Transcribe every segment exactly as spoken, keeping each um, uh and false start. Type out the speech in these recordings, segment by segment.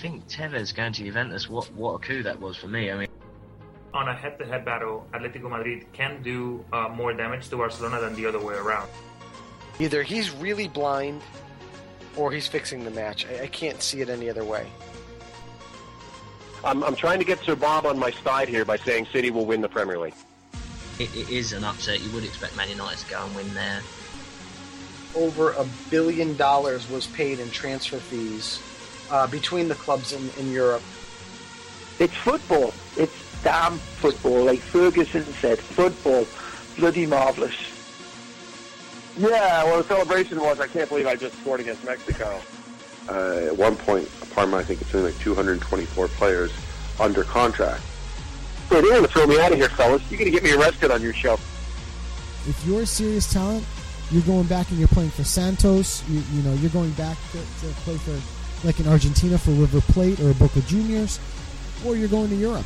think Tevez going to Juventus, what, what a coup that was for me. I mean, on a head-to-head battle, Atletico Madrid can do uh, more damage to Barcelona than the other way around. Either he's really blind or he's fixing the match. I, I can't see it any other way. I'm, I'm trying to get Sir Bob on my side here by saying City will win the Premier League. It, it is an upset. You would expect Man United to go and win there. Over a billion dollars was paid in transfer fees uh, between the clubs in, in Europe. It's football. It's damn football. Like Ferguson said, football. Bloody marvellous. Yeah, well, the celebration was, I can't believe I just scored against Mexico. Uh, at one point, Parma, I think it's only like two hundred twenty-four players under contract. Hey, they want to throw me out of here, fellas. You're going to get me arrested on your show. If you're a serious talent, you're going back and you're playing for Santos. You, you know, you're going back to, to play for, like in Argentina, for River Plate or Boca Juniors, or you're going to Europe.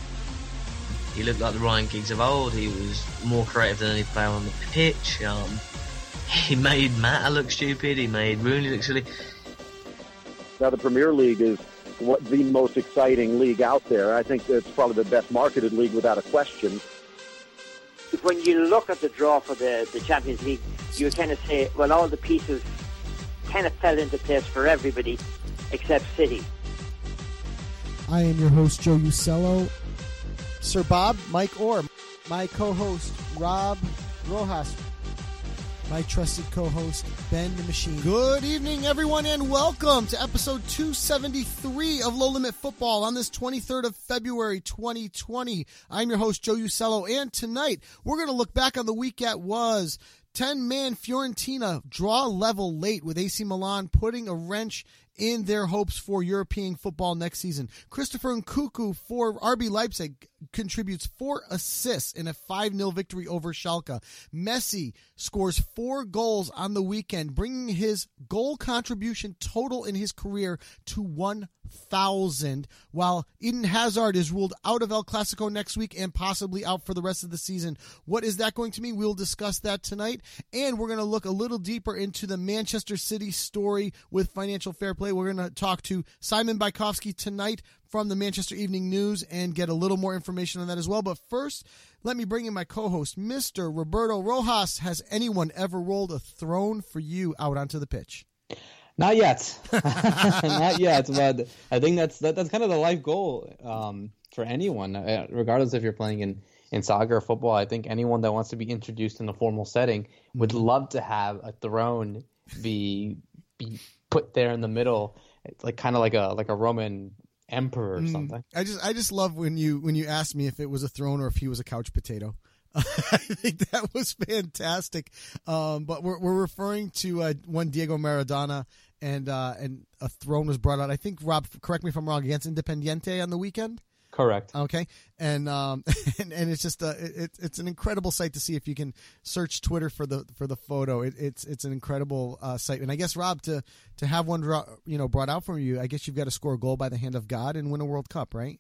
He looked like the Ryan Giggs of old. He was more creative than any player on the pitch. Um, he made Mata look stupid. He made Rooney look silly. Now, the Premier League is what the most exciting league out there. I think it's probably the best marketed league without a question. When you look at the draw for the, the Champions League, you kind of say, well, all the pieces kind of fell into place for everybody except City. I am your host, Joe Usello. Sir Bob, Mike Orr. My co-host, Rob Rojas. My trusted co-host, Ben the Machine. Good evening, everyone, and welcome to episode two seventy-three of Low Limit Football on this twenty-third of February, twenty twenty. I'm your host, Joe Usello, and tonight we're going to look back on the week that was. ten-man Fiorentina draw level late with A C Milan putting a wrench in their hopes for European football next season. Christopher Nkunku for R B Leipzig contributes four assists in a five nil victory over Schalke. Messi scores four goals on the weekend, bringing his goal contribution total in his career to one thousand, while Eden Hazard is ruled out of El Clasico next week and possibly out for the rest of the season. What is that going to mean? We'll discuss that tonight, and we're going to look a little deeper into the Manchester City story with financial fair play. We're going to talk to Simon Bajkowski tonight from the Manchester Evening News and get a little more information on that as well. But first, let me bring in my co-host, Mister Roberto Rojas. Has anyone ever rolled a throne for you out onto the pitch? Not yet, not yet. But I think that's that, that's kind of the life goal um, for anyone, uh, regardless if you're playing in, in soccer or football. I think anyone that wants to be introduced in a formal setting would love to have a throne be be put there in the middle, it's like kind of like a like a Roman emperor or something. Mm, I just I just love when you when you asked me if it was a throne or if he was a couch potato. I think that was fantastic. Um, but we're we're referring to uh, one Diego Maradona, and uh, and a throne was brought out. I think, Rob, correct me if I'm wrong, against Independiente on the weekend. Correct. Okay, and um, and, and it's just a it, it's an incredible sight to see. If you can search Twitter for the for the photo, it, it's it's an incredible uh, sight. And I guess, Rob, to to have one draw, you know brought out from you, I guess you've got to score a goal by the hand of God and win a World Cup, right?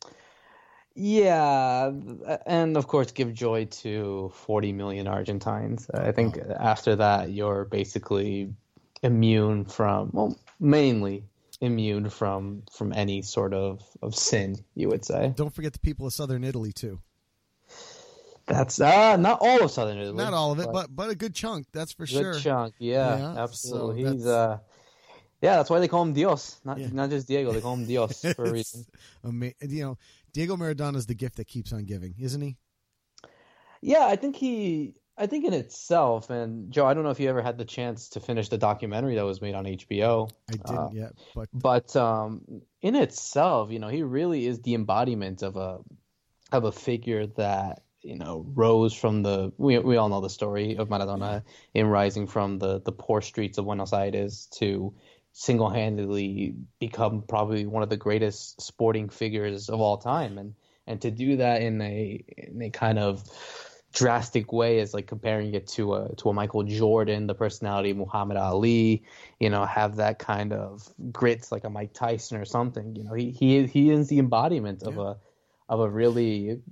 Yeah, and of course give joy to forty million Argentines. I think oh. after that you're basically immune from, well, mainly immune from from any sort of, of sin, you would say. Don't forget the people of Southern Italy too. That's uh, not all of Southern Italy. Not all of it, but but, but a good chunk, that's for good sure. Good chunk, yeah, yeah, absolutely. So He's uh yeah, that's why they call him Dios, not yeah. not just Diego. They call him Dios for a reason. Ama- you know, Diego Maradona is the gift that keeps on giving, isn't he? Yeah, I think he. I think in itself, and Joe, I don't know if you ever had the chance to finish the documentary that was made on H B O. I didn't uh, yet, but but um, in itself, you know, he really is the embodiment of a of a figure that, you know, rose from the. We we all know the story of Maradona in rising from the the poor streets of Buenos Aires to single-handedly become probably one of the greatest sporting figures of all time, and and to do that in a in a kind of drastic way is like comparing it to a to a Michael Jordan, the personality of Muhammad Ali, you know, have that kind of grit like a Mike Tyson or something. You know, he he he is the embodiment of yeah. a of a really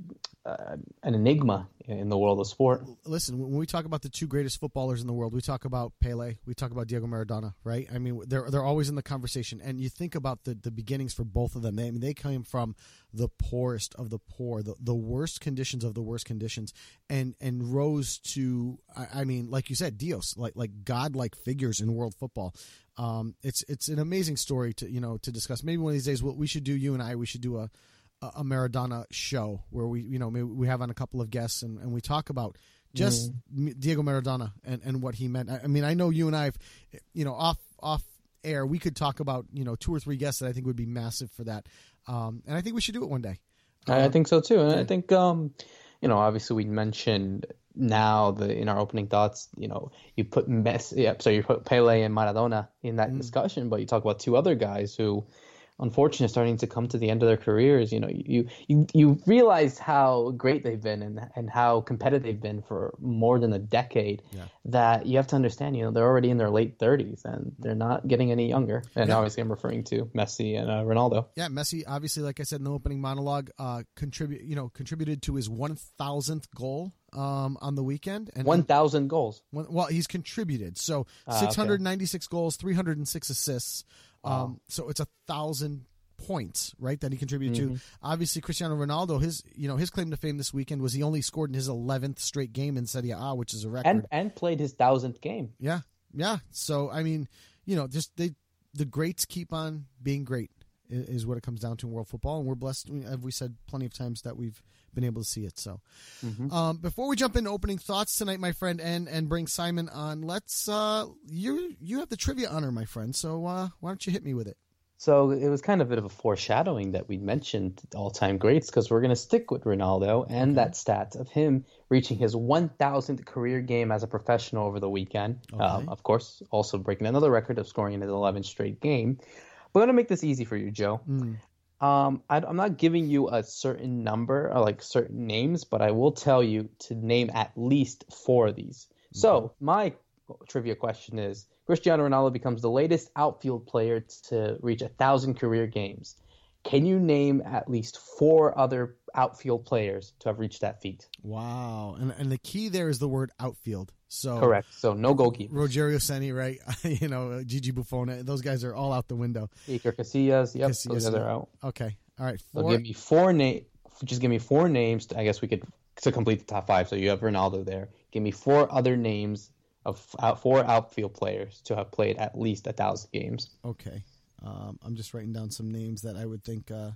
uh, an enigma in the world of sport. Listen, when we talk about the two greatest footballers in the world, we talk about Pele, we talk about Diego Maradona, right? I mean, they're they're always in the conversation. And you think about the, the beginnings for both of them. They, I mean, they came from the poorest of the poor, the, the worst conditions of the worst conditions, and and rose to, I, I mean, like you said, Dios, like like godlike figures in world football. Um, it's it's an amazing story to you know to discuss. Maybe one of these days, what we should do, you and I, we should do a a Maradona show where we, you know, maybe we have on a couple of guests and, and we talk about just mm. Diego Maradona and, and what he meant. I, I mean, I know you and I have, you know, off off air, we could talk about, you know, two or three guests that I think would be massive for that. Um, and I think we should do it one day. Um, I think so too. And yeah. I think, um, you know, obviously we mentioned now the in our opening thoughts, you know, you put Messi, yeah, so you put Pele and Maradona in that mm. discussion, but you talk about two other guys who, unfortunately, starting to come to the end of their careers. You know, you you you realize how great they've been and and how competitive they've been for more than a decade. Yeah. That you have to understand. You know, they're already in their late thirties and they're not getting any younger. And yeah. obviously, I'm referring to Messi and uh, Ronaldo. Yeah, Messi, obviously, like I said in the opening monologue, uh, contribute you know contributed to his one thousandth goal um, on the weekend. And one thousand goals. One, well, he's contributed so uh, six hundred ninety-six okay. goals, three hundred six assists. Wow. Um, so it's a thousand points, right, that he contributed mm-hmm. to. Obviously, Cristiano Ronaldo, his you know his claim to fame this weekend was he only scored in his eleventh straight game in Serie A, which is a record, and and played his thousandth game. Yeah, yeah. So I mean, you know, just they the greats keep on being great is, is what it comes down to in world football, and we're blessed. As we said plenty of times that we've been able to see it. So, mm-hmm. um, before we jump into opening thoughts tonight, my friend, and and bring Simon on, let's uh, you you have the trivia honor, my friend. So uh, why don't you hit me with it? So it was kind of a bit of a foreshadowing that we mentioned all-time greats because we're going to stick with Ronaldo and okay. that stat of him reaching his one thousandth career game as a professional over the weekend. Okay. Um, of course, also breaking another record of scoring in his eleventh straight game. We're going to make this easy for you, Joe. Mm. Um, I, I'm not giving you a certain number or like certain names, but I will tell you to name at least four of these. Okay. So my trivia question is, Cristiano Ronaldo becomes the latest outfield player to reach a thousand career games. Can you name at least four other outfield players to have reached that feat? Wow. And and the key there is the word outfield. So correct. So no goalkeepers. Rogerio Ceni, right? you know, Gigi Buffon. Those guys are all out the window. Iker Casillas. Yep, Casillas, those guys are out. Okay. All right. Four. So give me four name. Just give me four names. To, I guess we could to complete the top five. So you have Ronaldo there. Give me four other names of out, four outfield players to have played at least a thousand games. Okay. Um, I'm just writing down some names that I would think uh,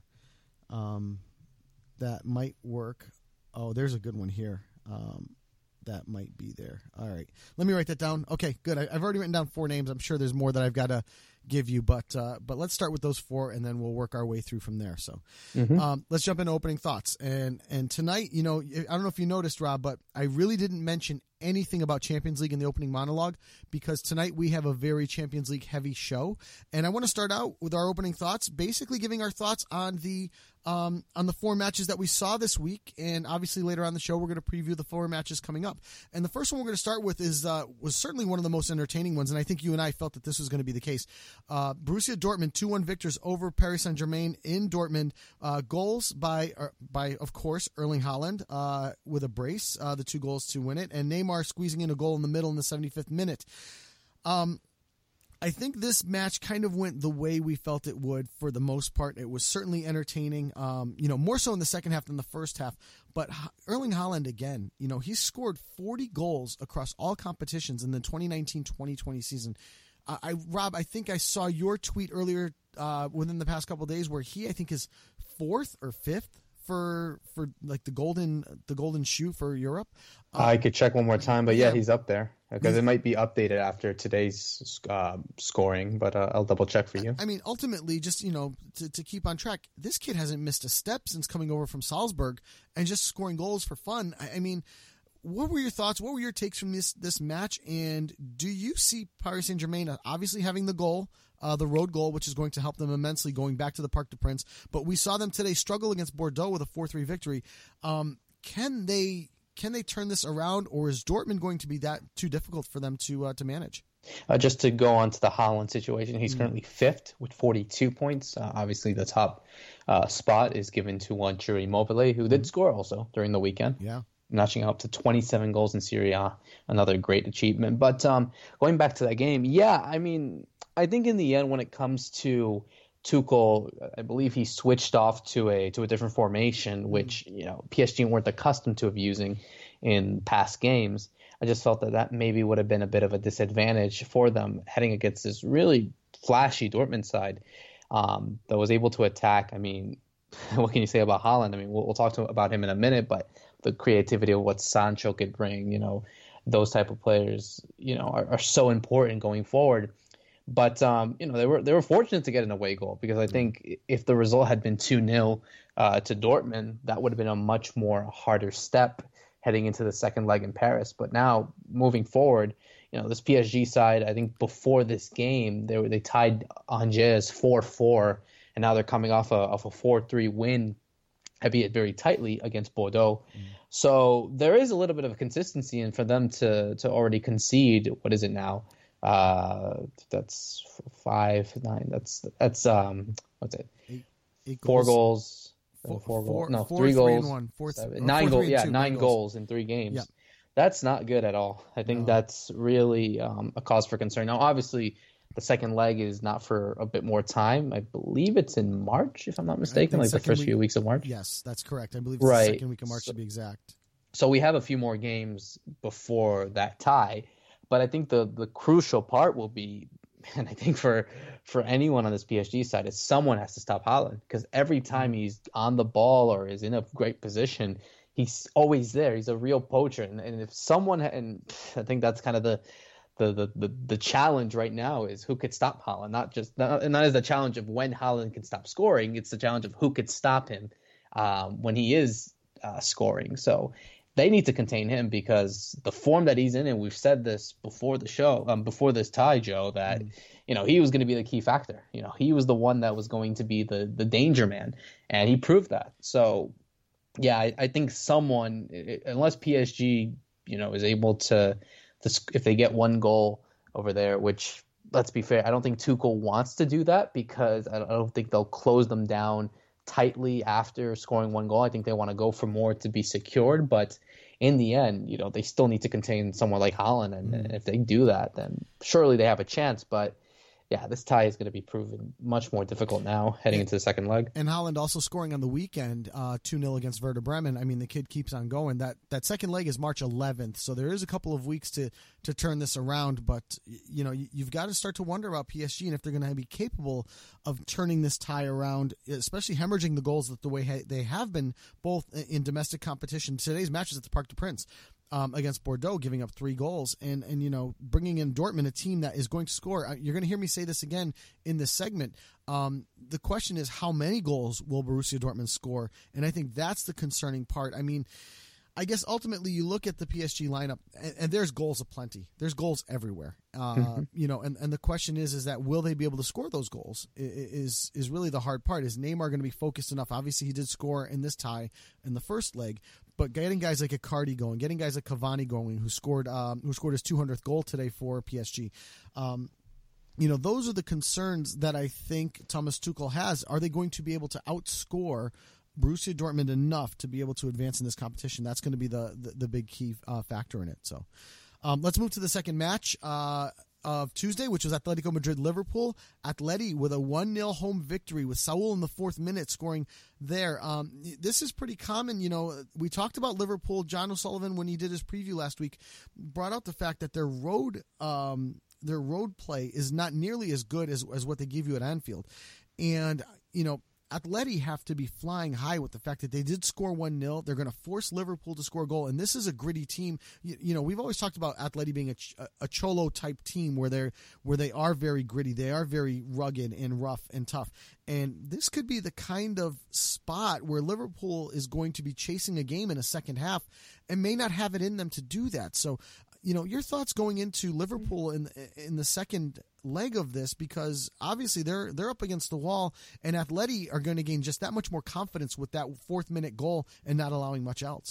um, that might work. Oh, there's a good one here. Um, that might be there. All right. Let me write that down. Okay, good. I, I've already written down four names. I'm sure there's more that I've got to give you, but uh, but let's start with those four, and then we'll work our way through from there. So mm-hmm. um, let's jump into opening thoughts. And and tonight, you know, I don't know if you noticed, Rob, but I really didn't mention anything about Champions League in the opening monologue because tonight we have a very Champions League heavy show. And I want to start out with our opening thoughts, basically giving our thoughts on the um, on the four matches that we saw this week. And obviously later on the show, we're going to preview the four matches coming up. And the first one we're going to start with is uh, was certainly one of the most entertaining ones. And I think you and I felt that this was going to be the case. Uh, Borussia Dortmund, two one victors over Paris Saint-Germain in Dortmund. Uh, goals by, uh, by of course, Erling Haaland uh, with a brace, uh, the two goals to win it. And Neymar squeezing in a goal in the middle in the seventy-fifth minute. Um, I think this match kind of went the way we felt it would for the most part. It was certainly entertaining, um, you know, more so in the second half than the first half. But Erling Haaland, again, you know, he scored forty goals across all competitions in the twenty nineteen twenty twenty season. Uh, I Rob, I think I saw your tweet earlier uh, within the past couple of days where he, I think, is fourth or fifth for for like the golden the golden shoe for Europe. Um, I could check one more time, but yeah, yeah he's up there because it might be updated after today's uh, scoring. But uh, I'll double check for you. I mean, ultimately, just you know, to, to keep on track, this kid hasn't missed a step since coming over from Salzburg and just scoring goals for fun. I, I mean. What were your thoughts? What were your takes from this this match? And do you see Paris Saint-Germain obviously having the goal, uh, the road goal, which is going to help them immensely going back to the Parc des Princes? But we saw them today struggle against Bordeaux with a four three victory. Um, can they can they turn this around, or is Dortmund going to be that too difficult for them to uh, to manage? Uh, just to go on to the Haaland situation, he's mm. currently fifth with forty-two points. Uh, obviously, the top uh, spot is given to one Ciro Immobile, who did score also during the weekend. Yeah. Notching up to twenty-seven goals in Serie A, another great achievement. But um, going back to that game, yeah, I mean, I think in the end, when it comes to Tuchel, I believe he switched off to a to a different formation, which you know P S G weren't accustomed to of using in past games. I just felt that that maybe would have been a bit of a disadvantage for them heading against this really flashy Dortmund side um, that was able to attack. I mean, what can you say about Haaland? I mean, we'll, we'll talk to, about him in a minute, but the creativity of what Sancho could bring, you know, those type of players, you know, are, are so important going forward. But um, you know, they were they were fortunate to get an away goal because I think if the result had been two nil uh, to Dortmund, that would have been a much more harder step heading into the second leg in Paris. But now moving forward, you know, this P S G side, I think before this game, they were, they tied Angers four four, and now they're coming off a off a four three win, albeit very tightly against Bordeaux. Mm. So there is a little bit of consistency, and for them to to already concede, what is it now? Uh, that's five, nine. That's that's um, what's it? Eight, eight four goals, four, four, four goals. No, four, three, three goals. And one. Four, seven, nine goals. Yeah, nine goals. goals in three games. Yep. That's not good at all. I think no. that's really um, a cause for concern. Now, obviously, the second leg is not for a bit more time. I believe it's in March, if I'm not mistaken, like the first week, few weeks of March. Yes, that's correct. I believe it's right. the second week of March so, to be exact. So we have a few more games before that tie. But I think the, the crucial part will be, and I think for for anyone on this P S G side, is someone has to stop Haaland because every time he's on the ball or is in a great position, he's always there. He's a real poacher, and, and if someone, and I think that's kind of the the, the the the challenge right now is who could stop Haaland. Not just not, and that is the challenge of when Haaland can stop scoring. It's the challenge of who could stop him um, when he is uh, scoring. So. They need to contain him because the form that he's in, and we've said this before the show, um, before this tie, Joe, that mm. you know he was going to be the key factor. You know, he was the one that was going to be the the danger man, and he proved that. So, yeah, I, I think someone, unless P S G, you know, is able to, to, if they get one goal over there, which let's be fair, I don't think Tuchel wants to do that because I don't, I don't think they'll close them down tightly after scoring one goal. I think they want to go for more to be secured, but in the end, you know, they still need to contain someone like Haaland, and, and if they do that, then surely they have a chance. But yeah, this tie is going to be proven much more difficult now heading into the second leg. And Haaland also scoring on the weekend, uh, two nil against Werder Bremen. I mean, the kid keeps on going. That that second leg is March eleventh, so there is a couple of weeks to, to turn this around. But, you know, you've got to start to wonder about P S G and if they're going to be capable of turning this tie around, especially hemorrhaging the goals that the way they have been both in domestic competition. Today's match is at the Parc des Princes. Um, against Bordeaux, giving up three goals, and and you know bringing in Dortmund, a team that is going to score. You're going to hear me say this again in this segment. Um, the question is, how many goals will Borussia Dortmund score? And I think that's the concerning part. I mean, I guess ultimately you look at the P S G lineup, and, and there's goals aplenty. There's goals everywhere. Uh, mm-hmm. You know, and, and the question is, is that will they be able to score those goals? Is is really the hard part. Is Neymar going to be focused enough? Obviously, he did score in this tie in the first leg, but getting guys like Icardi going, getting guys like Cavani going, who scored um, who scored his two hundredth goal today for P S G. Um, you know, those are the concerns that I think Thomas Tuchel has. Are they going to be able to outscore Borussia Dortmund enough to be able to advance in this competition? That's going to be the the, the big key uh, factor in it. So um, let's move to the second match uh, of Tuesday, which was Atletico Madrid-Liverpool. Atleti with a one nil home victory with Saul in the fourth minute scoring there. Um, this is pretty common. You know, we talked about Liverpool. John O'Sullivan, when he did his preview last week, brought out the fact that their road um, their road play is not nearly as good as, as what they give you at Anfield. And, you know, Atleti have to be flying high with the fact that they did score one nil. They're going to force Liverpool to score a goal, and this is a gritty team. You, you know, we've always talked about Atleti being a, a Cholo-type team where they're where they are very gritty. They are very rugged and rough and tough. And this could be the kind of spot where Liverpool is going to be chasing a game in a second half and may not have it in them to do that. So, you know, your thoughts going into Liverpool in in the second leg of this, because obviously they're they're up against the wall, and Atleti are going to gain just that much more confidence with that fourth minute goal and not allowing much else.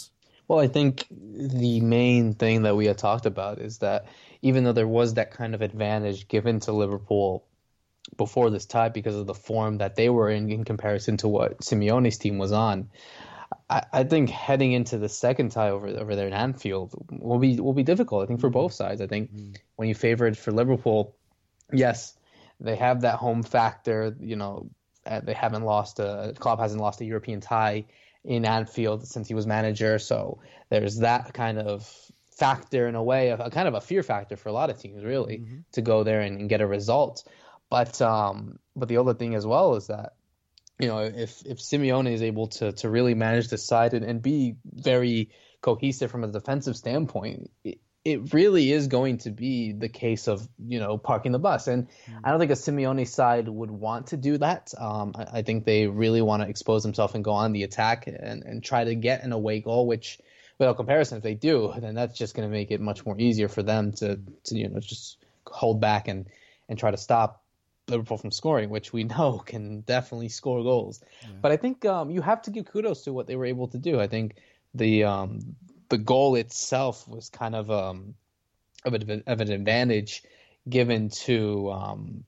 Well, I think the main thing that we had talked about is that even though there was that kind of advantage given to Liverpool before this tie because of the form that they were in in comparison to what Simeone's team was on, I, I think heading into the second tie over over there in Anfield will be will be difficult. I think for both sides. I think mm-hmm. when you favor it for Liverpool, yes, they have that home factor. You know, they haven't lost a Klopp hasn't lost a European tie in Anfield since he was manager, so there's that kind of factor in a way, a, a kind of a fear factor for a lot of teams, really, mm-hmm. to go there and, and get a result. But um, but the other thing as well is that, you know, if if Simeone is able to to really manage the side and, and be very cohesive from a defensive standpoint, it, it really is going to be the case of, you know, parking the bus. And mm-hmm. I don't think a Simeone side would want to do that. Um, I, I think they really want to expose themselves and go on the attack and, and try to get an away goal, which, without comparison, if they do, then that's just going to make it much more easier for them to, to you know, just hold back and, and try to stop Liverpool from scoring, which we know can definitely score goals. Yeah. But I think um, you have to give kudos to what they were able to do. I think the um, the goal itself was kind of um, of, a, of an advantage given to um,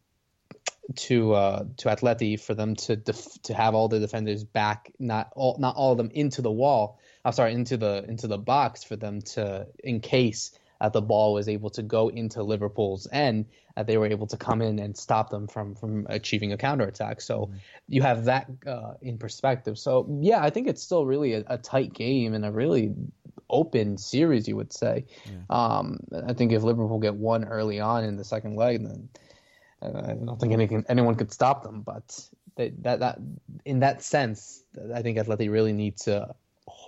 to uh, to Atleti for them to def- to have all the defenders back, not all not all of them into the wall. I'm sorry, into the into the box for them to, in case that the ball was able to go into Liverpool's end, that they were able to come in and stop them from from achieving a counterattack. So mm-hmm. you have that uh, in perspective. So yeah, I think it's still really a, a tight game and a really open series, you would say. Yeah. Um, I think if Liverpool get one early on in the second leg, then uh, I don't think anyone anyone could stop them. But they, that that in that sense, I think Atleti really need to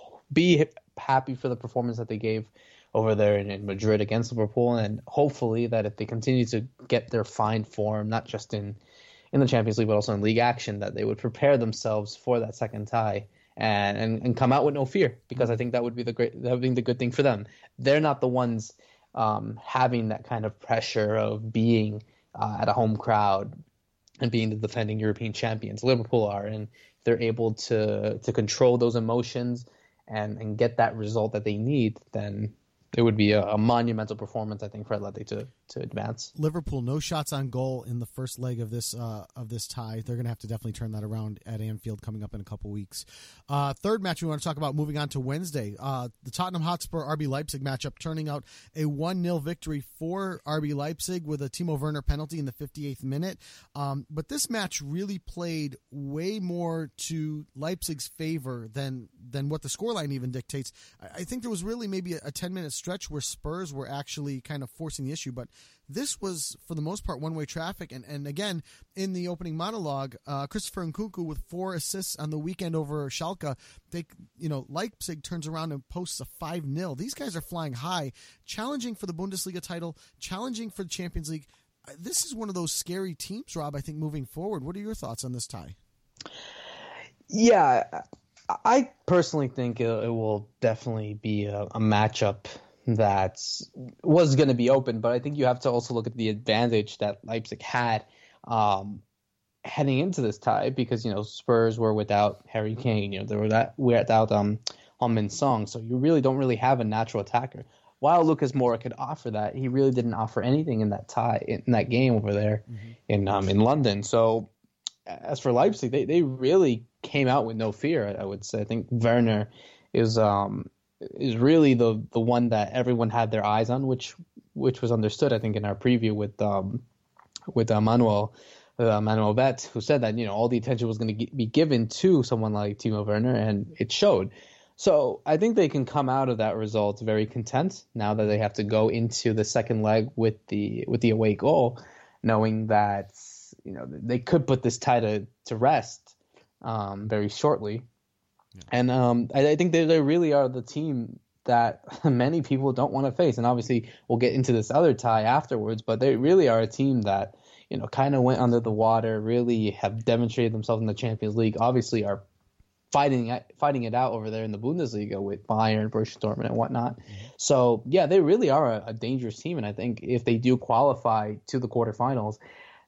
be happy for the performance that they gave over there in, in Madrid against Liverpool, and hopefully that if they continue to get their fine form, not just in, in the Champions League but also in league action, that they would prepare themselves for that second tie and, and, and come out with no fear, because I think that would be the great that would be the good thing for them. They're not the ones um, having that kind of pressure of being uh, at a home crowd and being the defending European champions. Liverpool are, and they're able to to control those emotions and, and get that result that they need, then it would be a, a monumental performance, I think, for Atleti to, to advance. Liverpool, no shots on goal in the first leg of this uh, of this tie. They're going to have to definitely turn that around at Anfield coming up in a couple weeks. Uh, third match we want to talk about, moving on to Wednesday. Uh, the Tottenham Hotspur R B Leipzig matchup, turning out a one nil victory for R B Leipzig with a Timo Werner penalty in the fifty-eighth minute. Um, but this match really played way more to Leipzig's favor than than what the scoreline even dictates. I, I think there was really maybe a ten-minute stretch where Spurs were actually kind of forcing the issue, but this was, for the most part, one-way traffic. And, and again, in the opening monologue, uh, Christopher Nkunku with four assists on the weekend over Schalke. They, you know, Leipzig turns around and posts a five nil. These guys are flying high, challenging for the Bundesliga title, challenging for the Champions League. This is one of those scary teams, Rob, I think, moving forward. What are your thoughts on this tie? Yeah, I personally think it, it will definitely be a, a matchup that was going to be open, but I think you have to also look at the advantage that Leipzig had um, heading into this tie, because, you know, Spurs were without Harry Kane, you know, they were that without um, Heung-min Son, so you really don't really have a natural attacker. While Lucas Moura could offer that, he really didn't offer anything in that tie in that game over there mm-hmm. in um, in London. So as for Leipzig, they, they really came out with no fear, I would say. I think Werner is um is really the the one that everyone had their eyes on, which which was understood, I think, in our preview with um with uh, Manuel uh, Manuel Bet, who said that, you know, all the attention was going to be given to someone like Timo Werner, and it showed. So I think they can come out of that result very content now that they have to go into the second leg with the with the away goal, knowing that, you know, they could put this tie to, to rest um, very shortly. Yeah. And um, I, I think they, they really are the team that many people don't want to face. And obviously we'll get into this other tie afterwards, but they really are a team that, you know, kind of went under the water, really have demonstrated themselves in the Champions League, obviously are fighting fighting it out over there in the Bundesliga with Bayern, Borussia Dortmund, and whatnot. Mm-hmm. So, yeah, they really are a, a dangerous team. And I think if they do qualify to the quarterfinals,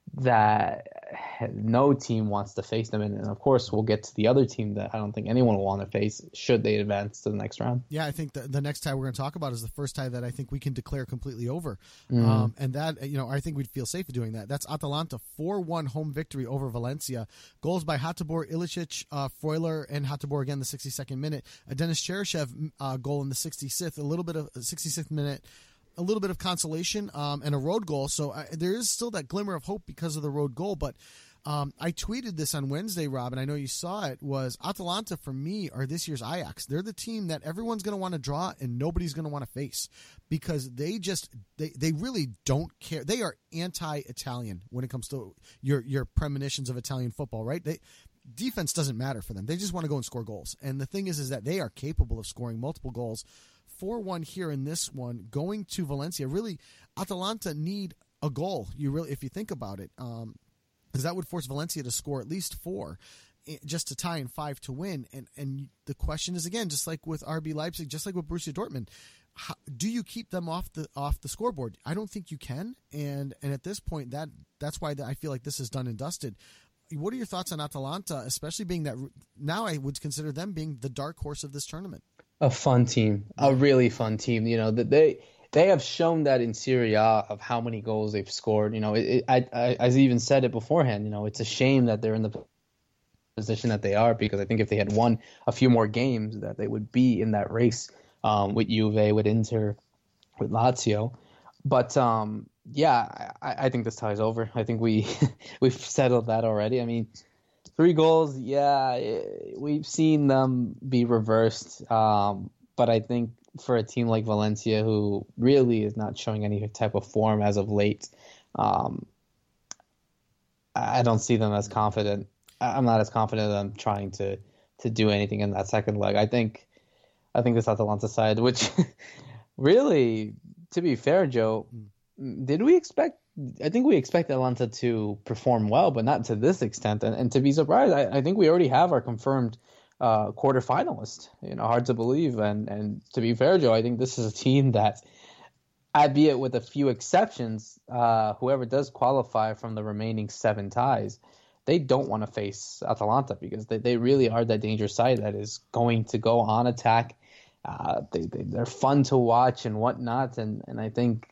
that no team wants to face them. And, and of course, we'll get to the other team that I don't think anyone will want to face should they advance to the next round. Yeah, I think the, the next tie we're going to talk about is the first tie that I think we can declare completely over. Mm. Um, and that, you know, I think we'd feel safe doing that. That's Atalanta, four one home victory over Valencia. Goals by Hatibor, Ilicic, uh, Freuler, and Hatibor again the sixty-second minute. A Denis Cheryshev uh, goal in the sixty-sixth, a little bit of sixty-sixth minute. A little bit of consolation um, and a road goal. So uh, there is still that glimmer of hope because of the road goal. But um, I tweeted this on Wednesday, Rob, and I know you saw it, was Atalanta, for me, are this year's Ajax. They're the team that everyone's going to want to draw and nobody's going to want to face because they just, they, they really don't care. They are anti-Italian when it comes to your, your premonitions of Italian football, right? They defense doesn't matter for them. They just want to go and score goals. And the thing is, is that they are capable of scoring multiple goals. four one here in this one, going to Valencia. Really, Atalanta need a goal. You really, if you think about it, um, because that would force Valencia to score at least four, just to tie and five to win. And and the question is again, just like with R B Leipzig, just like with Borussia Dortmund, how, do you keep them off the off the scoreboard? I don't think you can. And and at this point, that that's why I feel like this is done and dusted. What are your thoughts on Atalanta, especially being that now I would consider them being the dark horse of this tournament? A fun team, a really fun team. You know that they they have shown that in Serie A of how many goals they've scored. You know, it, it, I, I I even said it beforehand. You know, it's a shame that they're in the position that they are because I think if they had won a few more games, that they would be in that race um, with Juve, with Inter, with Lazio. But um, yeah, I, I think this tie is over. I think we we've settled that already. I mean. Three goals, yeah, we've seen them be reversed. Um, but I think for a team like Valencia, who really is not showing any type of form as of late, um, I don't see them as confident. I'm not as confident in them trying to, to do anything in that second leg. I think I think this Atalanta side, which really, to be fair, Joe, did we expect I think we expect Atalanta to perform well, but not to this extent. And, and to be surprised, I, I think we already have our confirmed uh, quarterfinalist. You know, hard to believe. And, and to be fair, Joe, I think this is a team that, albeit with a few exceptions, uh, whoever does qualify from the remaining seven ties, they don't want to face Atalanta because they, they really are that dangerous side that is going to go on attack. Uh, they, they, they're fun to watch and whatnot. And, and I think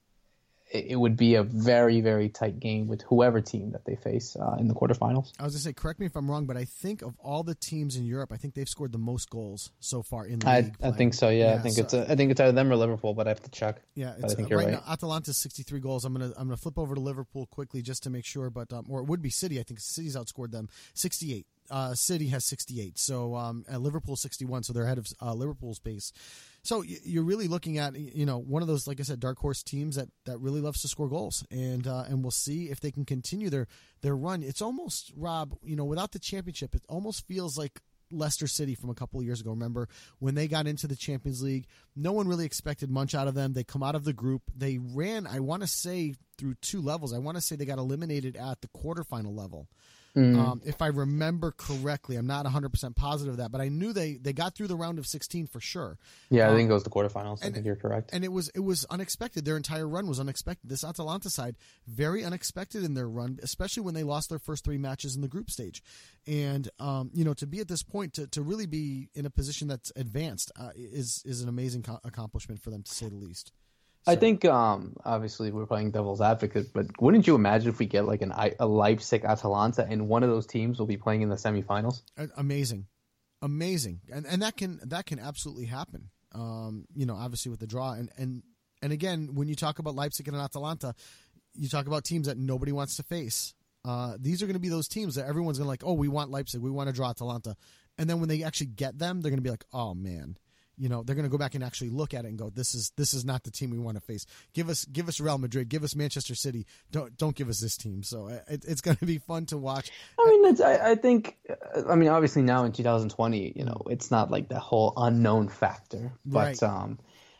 it would be a very, very tight game with whoever team that they face uh, in the quarterfinals. I was going to say, correct me if I'm wrong, but I think of all the teams in Europe, I think they've scored the most goals so far in the I, league. I think so, yeah. yeah I think so, it's a, I think it's either them or Liverpool, but I have to check. Yeah, it's, I think uh, you're right, right. now Atalanta's sixty-three goals. I'm gonna I'm gonna flip over to Liverpool quickly just to make sure, but um, or it would be City. I think City's outscored them sixty-eight. Uh, City has sixty-eight, so um, and Liverpool sixty-one, so they're ahead of uh, Liverpool's pace. So you're really looking at, you know, one of those, like I said, dark horse teams that, that really loves to score goals, and uh, and we'll see if they can continue their their run. It's almost, Rob, you know, without the championship, it almost feels like Leicester City from a couple of years ago. Remember when they got into the Champions League? No one really expected much out of them. They come out of the group. They ran, I want to say, through two levels. I want to say they got eliminated at the quarterfinal level. Mm. Um, if I remember correctly, I'm not one hundred percent positive of that, but I knew they, they got through the round of sixteen for sure. Yeah, I um, think it goes to quarterfinals. I and, think you're correct. And it was it was unexpected. Their entire run was unexpected. This Atalanta side, very unexpected in their run, especially when they lost their first three matches in the group stage. And, um, you know, to be at this point, to, to really be in a position that's advanced uh, is, is an amazing co- accomplishment for them, to say the least. So. I think, um, obviously, we're playing devil's advocate, but wouldn't you imagine if we get like an a Leipzig Atalanta and one of those teams will be playing in the semifinals? Amazing, amazing, and and that can that can absolutely happen. Um, you know, obviously with the draw, and and and again, when you talk about Leipzig and Atalanta, you talk about teams that nobody wants to face. Uh, these are going to be those teams that everyone's going to like. Oh, we want Leipzig, we want to draw Atalanta, and then when they actually get them, they're going to be like, oh man. You know, they're going to go back and actually look at it and go, "This is this is not the team we want to face. Give us give us Real Madrid, give us Manchester City. Don't don't give us this team." So it, it's going to be fun to watch. I mean, it's, I, I think, I mean, obviously now in two thousand twenty, you know, it's not like the whole unknown factor, but right. um,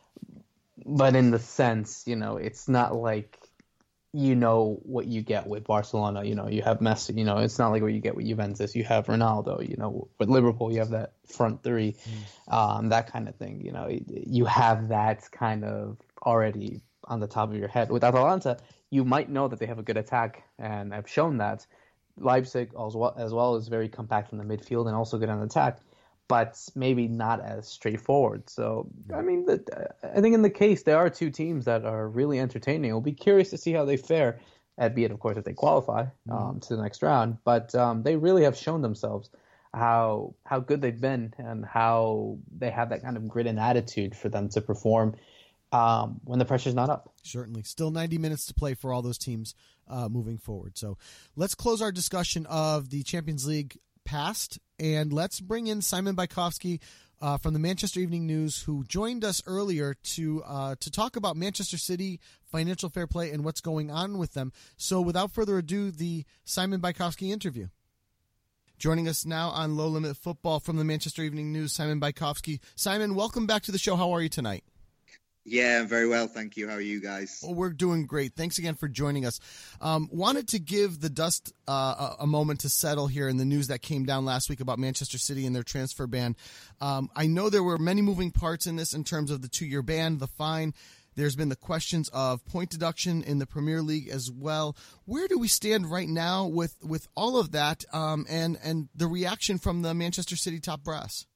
but in the sense, you know, it's not like you know what you get with Barcelona. You know, you have Messi. You know, it's not like what you get with Juventus. You have Ronaldo. You know, with Liverpool, you have that front three, mm. um, that kind of thing. You know, you have that kind of already on the top of your head. With Atalanta, you might know that they have a good attack, and have shown that. Leipzig as well, as well is very compact in the midfield and also good on the attack, but maybe not as straightforward. So, I mean, the, I think in the case, there are two teams that are really entertaining. We'll be curious to see how they fare, albeit, of course, if they qualify um, mm-hmm. to the next round. But um, they really have shown themselves how how good they've been and how they have that kind of grit and attitude for them to perform um, when the pressure's not up. Certainly. Still ninety minutes to play for all those teams uh, moving forward. So let's close our discussion of the Champions League past, and let's bring in Simon Bajkowski uh, from the Manchester Evening News, who joined us earlier to uh, to talk about Manchester City, financial fair play, and what's going on with them. So without further ado, the Simon Bajkowski interview. Joining us now on Low Limit Football from the Manchester Evening News, Simon Bajkowski. Simon, welcome back to the show. How are you tonight? Yeah, I'm very well, thank you. How are you guys? Well, we're doing great. Thanks again for joining us. Um, wanted to give the dust uh, a moment to settle here in the news that came down last week about Manchester City and their transfer ban. Um, I know there were many moving parts in this in terms of the two-year ban, the fine. There's been the questions of point deduction in the Premier League as well. Where do we stand right now with, with all of that um, and, and the reaction from the Manchester City top brass?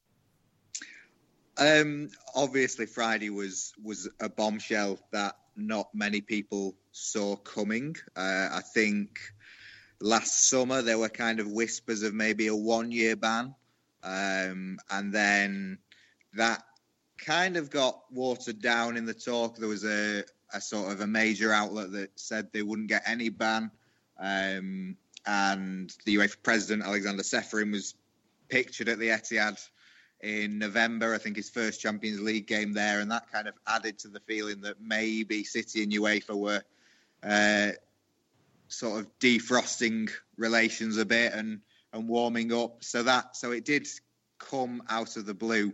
Um, obviously, Friday was, was a bombshell that not many people saw coming. Uh, I think last summer there were kind of whispers of maybe a one-year ban, um, and then that kind of got watered down in the talk. There was a, a sort of a major outlet that said they wouldn't get any ban, um, and the UEFA president, Alexander Ceferin, was pictured at the Etihad in November, I think his first Champions League game there, and that kind of added to the feeling that maybe City and UEFA were uh, sort of defrosting relations a bit and, and warming up. So that so it did come out of the blue.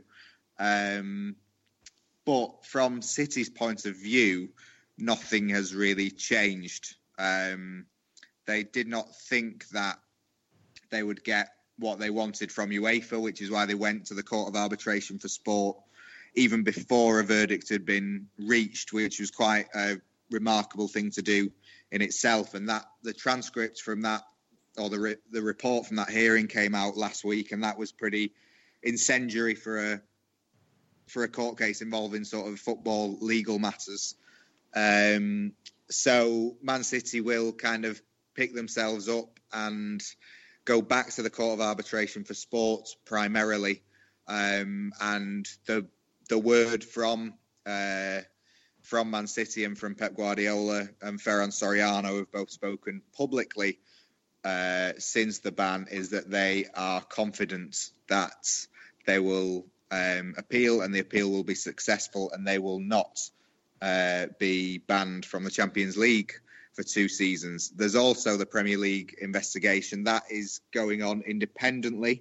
Um, but from City's point of view, nothing has really changed. Um, they did not think that they would get what they wanted from UEFA, which is why they went to the Court of Arbitration for Sport even before a verdict had been reached, which was quite a remarkable thing to do in itself. And that the transcript from that, or the re- the report from that hearing came out last week, and that was pretty incendiary for a for a court case involving sort of football legal matters. Um, so Man City will kind of pick themselves up and go back to the Court of Arbitration for Sport primarily, um, and the the word from uh, from Man City and from Pep Guardiola and Ferran Soriano have both spoken publicly uh, since the ban is that they are confident that they will um, appeal and the appeal will be successful and they will not uh, be banned from the Champions League for two seasons. There's also the Premier League investigation that is going on independently.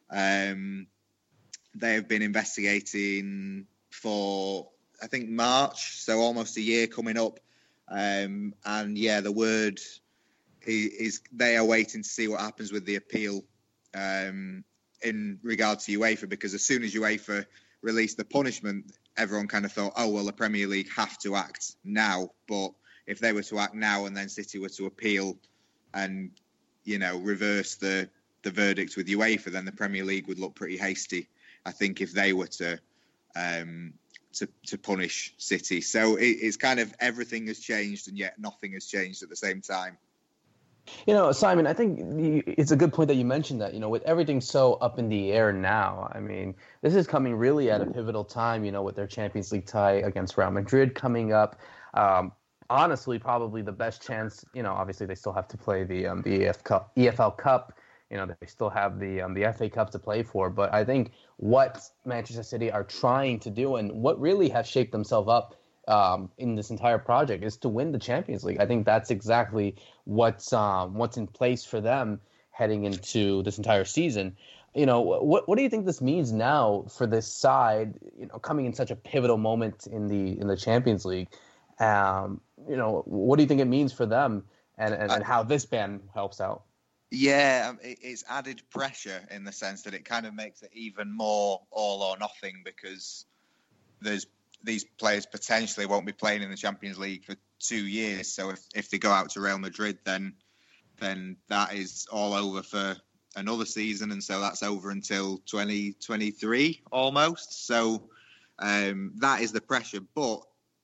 Um, they have been investigating for, I think, March, so almost a year coming up. Um, and yeah, the word is, is they are waiting to see what happens with the appeal um, in regard to UEFA, because as soon as UEFA released the punishment, everyone kind of thought, oh, well, the Premier League have to act now. But if they were to act now and then City were to appeal and, you know, reverse the, the verdict with UEFA, then the Premier League would look pretty hasty, I think, if they were to um, to, to punish City. So it, it's kind of everything has changed and yet nothing has changed at the same time. You know, Simon, I think it's a good point that you mentioned that, you know, with everything so up in the air now, I mean, this is coming really at a pivotal time, you know, with their Champions League tie against Real Madrid coming up. Um, honestly, probably the best chance, you know, obviously they still have to play the um, the E F Cup, E F L Cup. You know, they still have the um, the F A Cup to play for. But I think what Manchester City are trying to do and what really has shaped themselves up um, in this entire project is to win the Champions League. I think that's exactly what's um, what's in place for them heading into this entire season. You know, what what do you think this means now for this side? You know, coming in such a pivotal moment in the in the Champions League. Um, you know, what do you think it means for them, and and, and how this ban helps out? Yeah, it's added pressure in the sense that it kind of makes it even more all or nothing, because there's these players potentially won't be playing in the Champions League for two years. So if, if they go out to Real Madrid, then then that is all over for another season, and so that's over until twenty twenty-three almost. So um, that is the pressure. But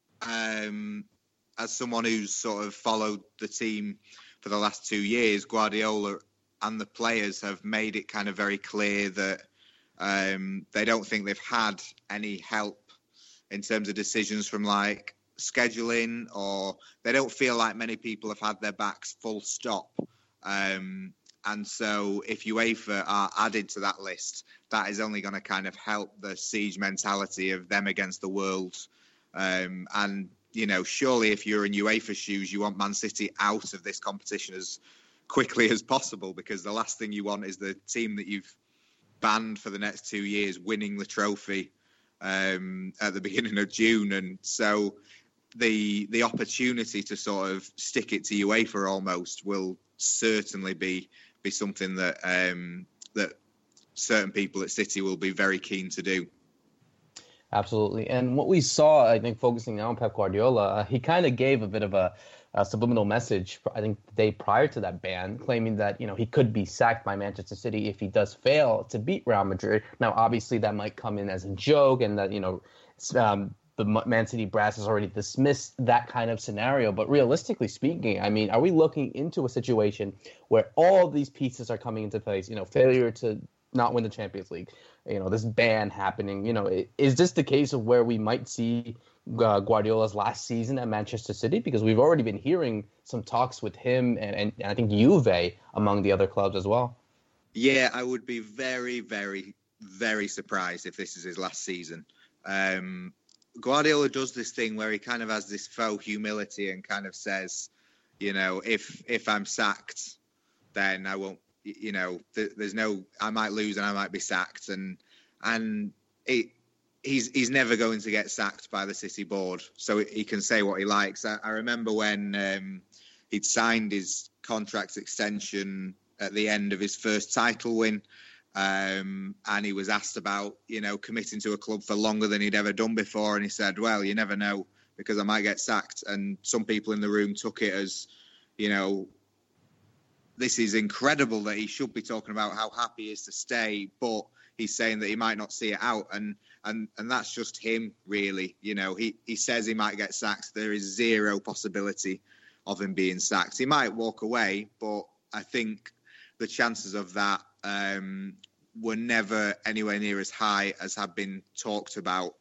um, as someone who's sort of followed the team for the last two years, Guardiola and the players have made it kind of very clear that um, they don't think they've had any help in terms of decisions from like scheduling, or they don't feel like many people have had their backs full stop. Um, and so if UEFA are added to that list, that is only going to kind of help the siege mentality of them against the world. Um, and, you know, surely if you're in UEFA shoes, you want Man City out of this competition as quickly as possible, because the last thing you want is the team that you've banned for the next two years winning the trophy um, at the beginning of June. And so the the opportunity to sort of stick it to UEFA almost will certainly be be something that um, that certain people at City will be very keen to do. Absolutely. And what we saw, I think, focusing on Pep Guardiola, uh, he kind of gave a bit of a, a subliminal message, I think, the day prior to that ban, claiming that, you know, he could be sacked by Manchester City if he does fail to beat Real Madrid. Now, obviously, that might come in as a joke, and that, you know, um, the Man City brass has already dismissed that kind of scenario. But realistically speaking, I mean, are we looking into a situation where all these pieces are coming into place? You know, failure to not win the Champions League, you know, this ban happening. You know, is this the case of where we might see uh, Guardiola's last season at Manchester City? Because we've already been hearing some talks with him and, and, and I think Juve among the other clubs as well. Yeah, I would be very, very, very surprised if this is his last season. Um, Guardiola does this thing where he kind of has this faux humility and kind of says, you know, if if I'm sacked, then I won't. You know, th- there's no, I might lose and I might be sacked, and and it, he's he's never going to get sacked by the City board, so he can say what he likes. I, I remember when um, he'd signed his contract extension at the end of his first title win, um, and he was asked about, you know, committing to a club for longer than he'd ever done before, and he said, well, you never know, because I might get sacked. And some people in the room took it as, you know, this is incredible that he should be talking about how happy he is to stay, but he's saying that he might not see it out. And and and that's just him, really. You know, he, he says he might get sacked. There is zero possibility of him being sacked. He might walk away, but I think the chances of that um, were never anywhere near as high as have been talked about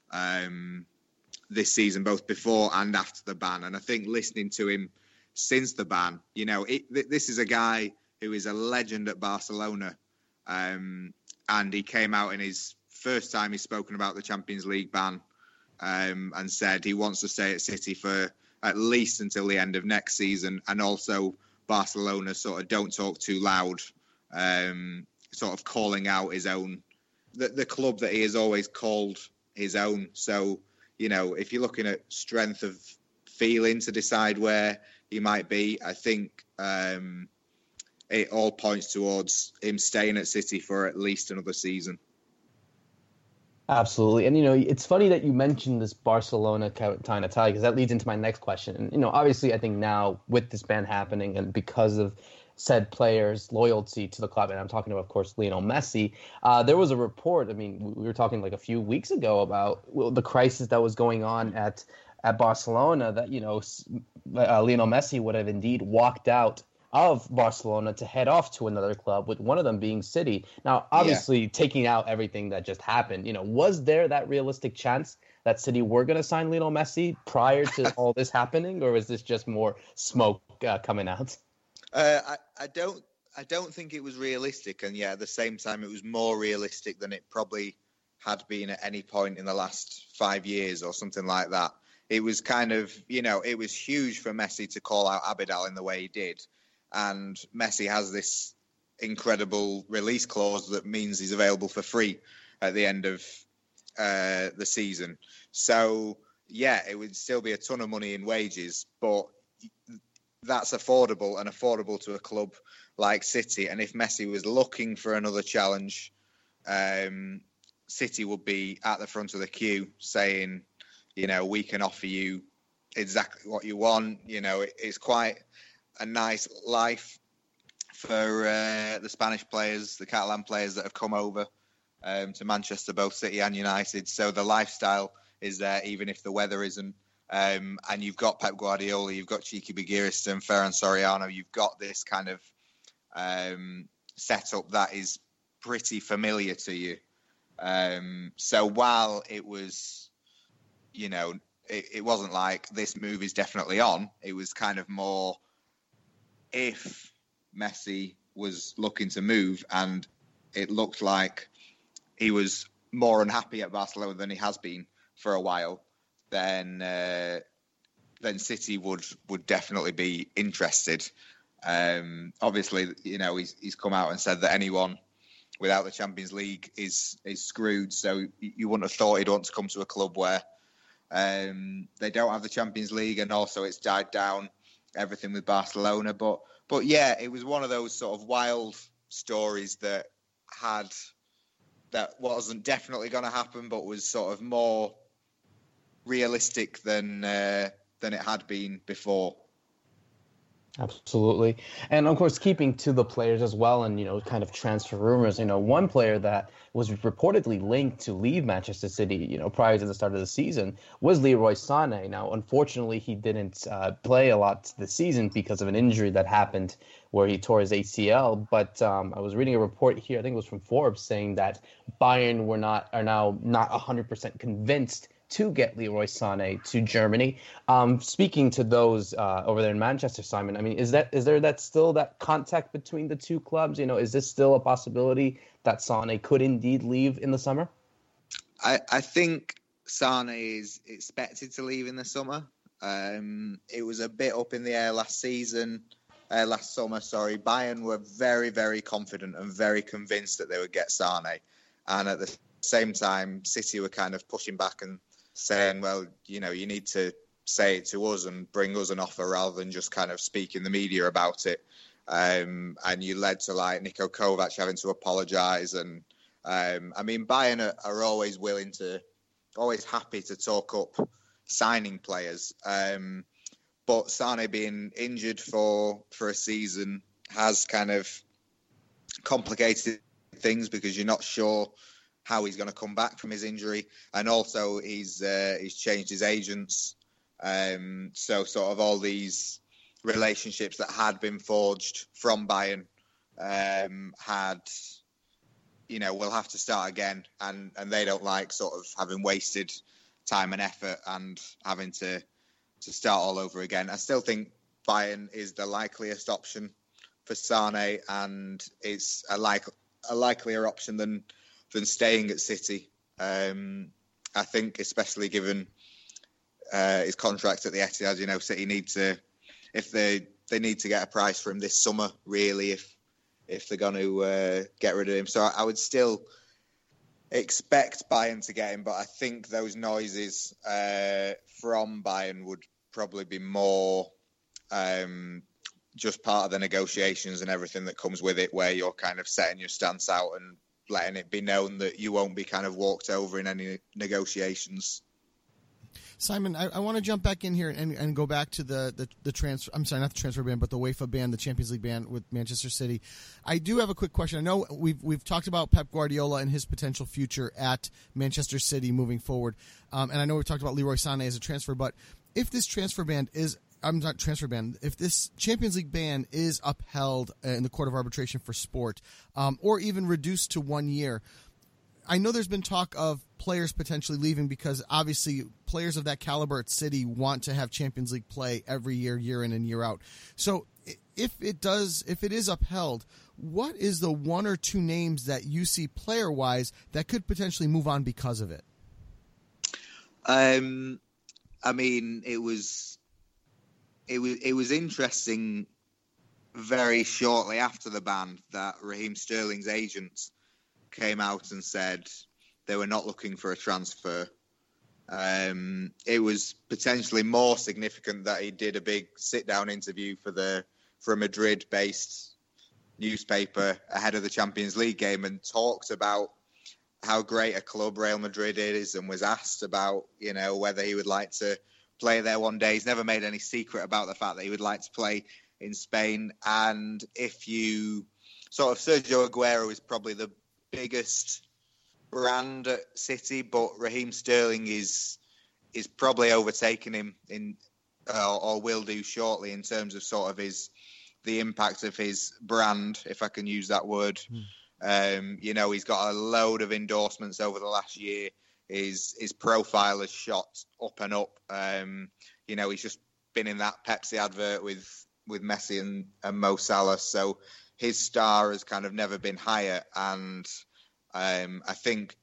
um, this season, both before and after the ban. And I think listening to him since the ban, you know, it, this is a guy who is a legend at Barcelona, um, and he came out in his first time he's spoken about the Champions League ban um, and said he wants to stay at City for at least until the end of next season, and also Barcelona sort of don't talk too loud, um, sort of calling out his own, the, the club that he has always called his own. So, you know, if you're looking at strength of feeling to decide where he might be, I think um, it all points towards him staying at City for at least another season. Absolutely. And, you know, it's funny that you mentioned this Barcelona kind of tie, because that leads into my next question. And, you know, obviously, I think now with this ban happening and because of said players' loyalty to the club, and I'm talking about, of course, Lionel Messi, uh, there was a report, I mean, we were talking like a few weeks ago about the crisis that was going on at at Barcelona, that, you know, uh, Lionel Messi would have indeed walked out of Barcelona to head off to another club, with one of them being City. Now, obviously, yeah. taking out everything that just happened, you know, was there that realistic chance that City were going to sign Lionel Messi prior to all this happening, or is this just more smoke uh, coming out? Uh, I, I don't, I don't think it was realistic, and yeah, at the same time, it was more realistic than it probably had been at any point in the last five years or something like that. It was kind of, you know, it was huge for Messi to call out Abidal in the way he did. And Messi has this incredible release clause that means he's available for free at the end of uh, the season. So, yeah, it would still be a ton of money in wages, but that's affordable and affordable to a club like City. And if Messi was looking for another challenge, um, City would be at the front of the queue saying, you know, we can offer you exactly what you want. You know, it, it's quite a nice life for uh, the Spanish players, the Catalan players that have come over um, to Manchester, both City and United. So the lifestyle is there, even if the weather isn't. Um, and you've got Pep Guardiola, you've got Chiqui Begiristain, Ferran Soriano. You've got this kind of um, setup that is pretty familiar to you. Um, so while it was, you know, it, it wasn't like this move is definitely on. It was kind of more if Messi was looking to move, and it looked like he was more unhappy at Barcelona than he has been for a while, then uh, then City would would definitely be interested. Um, obviously, you know, he's he's come out and said that anyone without the Champions League is is screwed. So you wouldn't have thought he'd want to come to a club where um, they don't have the Champions League, and also it's died down everything with Barcelona. But but yeah, it was one of those sort of wild stories that had that wasn't definitely going to happen, but was sort of more realistic than uh, than it had been before. Absolutely. And of course, keeping to the players as well, and, you know, kind of transfer rumors, you know, one player that was reportedly linked to leave Manchester City, you know, prior to the start of the season was Leroy Sané. Now, unfortunately, he didn't uh, play a lot this season because of an injury that happened where he tore his A C L. But um, I was reading a report here, I think it was from Forbes, saying that Bayern were not are now not one hundred percent convinced to get Leroy Sané to Germany. Um, speaking to those uh, over there in Manchester, Simon, I mean, is that is there that still that contact between the two clubs? You know, is this still a possibility that Sané could indeed leave in the summer? I, I think Sané is expected to leave in the summer. Um, it was a bit up in the air last season, uh, last summer, sorry. Bayern were very, very confident and very convinced that they would get Sané. And at the same time, City were kind of pushing back and saying, well, you know, you need to say it to us and bring us an offer rather than just kind of speak in the media about it. Um, and you led to, like, Niko Kovac having to apologise. And, um, I mean, Bayern are, are always willing to, always happy to talk up signing players. Um, but Sané being injured for, for a season has kind of complicated things because you're not sure how he's going to come back from his injury, and also he's uh, he's changed his agents. Um, so sort of all these relationships that had been forged from Bayern um, had, you know, will have to start again, and, and they don't like sort of having wasted time and effort and having to to start all over again. I still think Bayern is the likeliest option for Sané, and it's a like a likelier option than. than staying at City. Um, I think, especially given uh, his contract at the Etihad, you know, City need to, if they they need to get a price for him this summer, really, if if they're going to uh, get rid of him. So I, I would still expect Bayern to get him, but I think those noises uh, from Bayern would probably be more um, just part of the negotiations and everything that comes with it, where you're kind of setting your stance out and letting it be known that you won't be kind of walked over in any negotiations. Simon, I, I want to jump back in here and, and go back to the, the, the transfer. I'm sorry, not the transfer ban, but the UEFA ban, the Champions League ban with Manchester City. I do have a quick question. I know we've we've talked about Pep Guardiola and his potential future at Manchester City moving forward, um, and I know we've talked about Leroy Sané as a transfer. But if this transfer ban is I'm not transfer ban. If this Champions League ban is upheld in the Court of Arbitration for Sport, um, or even reduced to one year, I know there's been talk of players potentially leaving because obviously players of that caliber at City want to have Champions League play every year, year in and year out. So if it does, if it is upheld, what is the one or two names that you see player-wise that could potentially move on because of it? Um, I mean, it was. It was it was interesting very shortly after the ban that Raheem Sterling's agent came out and said they were not looking for a transfer. Um, it was potentially more significant that he did a big sit-down interview for the for a Madrid-based newspaper ahead of the Champions League game and talked about how great a club Real Madrid is, and was asked about, you know, whether he would like to play there one day. He's never made any secret about the fact that he would like to play in Spain. And if you sort of, Sergio Aguero is probably the biggest brand at City, but Raheem Sterling is is probably overtaking him in, uh, or will do shortly, in terms of sort of his the impact of his brand, if I can use that word. Mm. Um, you know, he's got a load of endorsements over the last year. His his profile has shot up and up. Um, you know, he's just been in that Pepsi advert with with Messi and, and Mo Salah, so his star has kind of never been higher. And um, I think,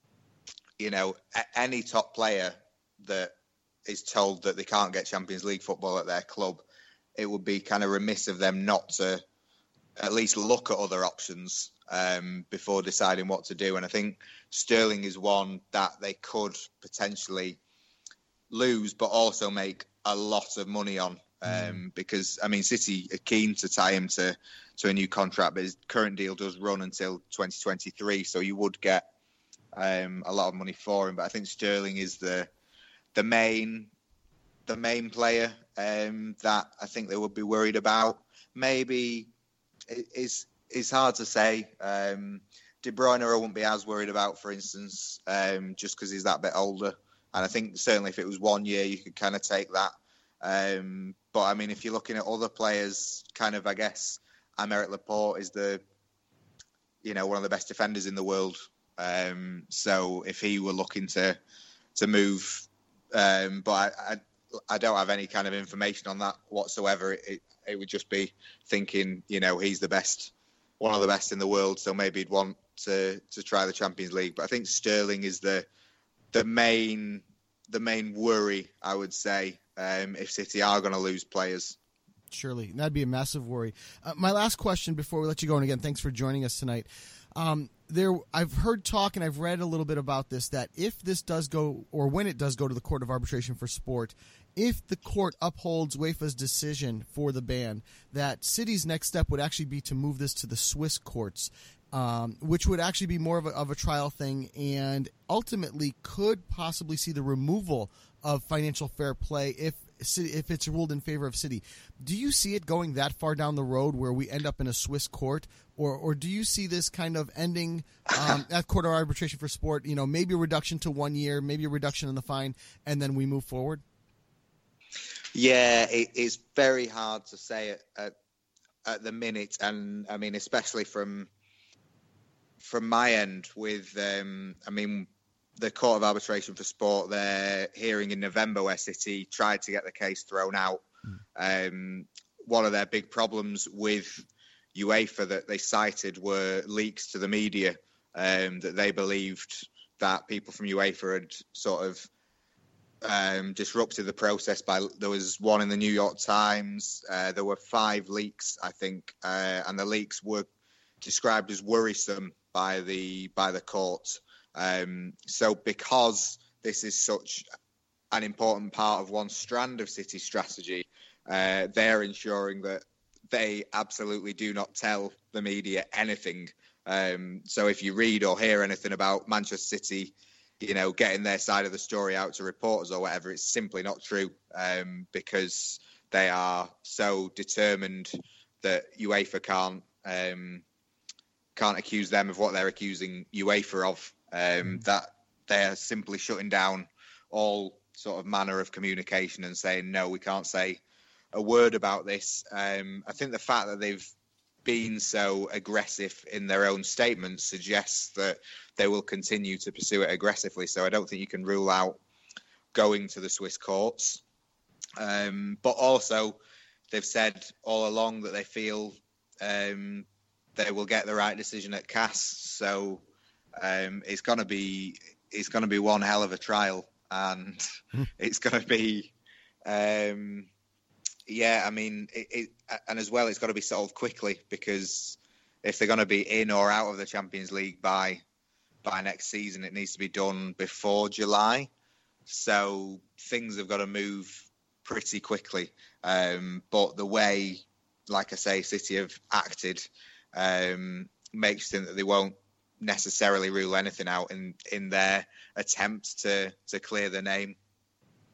you know, any top player that is told that they can't get Champions League football at their club, it would be kind of remiss of them not to at least look at other options um, before deciding what to do. And I think Sterling is one that they could potentially lose, but also make a lot of money on. Um, mm. Because, I mean, City are keen to tie him to, to a new contract, but his current deal does run until twenty twenty-three, so you would get um, a lot of money for him. But I think Sterling is the the main the main player um, that I think they would be worried about. Maybe it's it's hard to say. Um, De Bruyne I wouldn't be as worried about, for instance, um, just because he's that bit older. And I think certainly if it was one year, you could kind of take that. Um, but I mean, if you're looking at other players, kind of, I guess, Aymeric Laporte is the, you know, one of the best defenders in the world. Um, so if he were looking to to move, um, but I, I I don't have any kind of information on that whatsoever. It, it, it would just be thinking, you know, he's the best, one of the best in the world, so maybe he'd want to to try the Champions League. But I think Sterling is the the main the main worry, I would say, um, if City are going to lose players. Surely, that'd be a massive worry. Uh, my last question before we let you go, and again, thanks for joining us tonight. Um, there, I've heard talk and I've read a little bit about this, that if this does go, or when it does go to the Court of Arbitration for Sport, if the court upholds UEFA's decision for the ban, that City's next step would actually be to move this to the Swiss courts, um, which would actually be more of a, of a trial thing, and ultimately could possibly see the removal of financial fair play if if it's ruled in favor of City. Do you see it going that far down the road where we end up in a Swiss court, or or do you see this kind of ending um, at Court of Arbitration for Sport? You know, maybe a reduction to one year, maybe a reduction in the fine, and then we move forward. Yeah, it, it's very hard to say at, at at the minute, and I mean, especially from from my end with, um, I mean. The Court of Arbitration for Sport, their hearing in November where City tried to get the case thrown out. Mm. Um, one of their big problems with UEFA that they cited were leaks to the media, um, that they believed that people from UEFA had sort of um, disrupted the process. By there was one in the New York Times. Uh, there were five leaks, I think, uh, and the leaks were described as worrisome by the by the court. Um, so because this is such an important part of one strand of City's strategy, uh, they're ensuring that they absolutely do not tell the media anything. Um, so if you read or hear anything about Manchester City, you know, getting their side of the story out to reporters or whatever, it's simply not true, um, because they are so determined that UEFA can't um, can't accuse them of what they're accusing UEFA of. Um, that they're simply shutting down all sort of manner of communication and saying, no, we can't say a word about this. Um, I think the fact that they've been so aggressive in their own statements suggests that they will continue to pursue it aggressively. So I don't think you can rule out going to the Swiss courts. Um, but also, they've said all along that they feel um, they will get the right decision at C A S. So Um, it's gonna be it's gonna be one hell of a trial, and it's gonna be, um, yeah. I mean, it, it, and as well, it's got to be solved quickly, because if they're gonna be in or out of the Champions League by by next season, it needs to be done before July. So things have got to move pretty quickly. Um, but the way, like I say, City have acted um, makes you think that they won't necessarily rule anything out in in their attempt to to clear the name.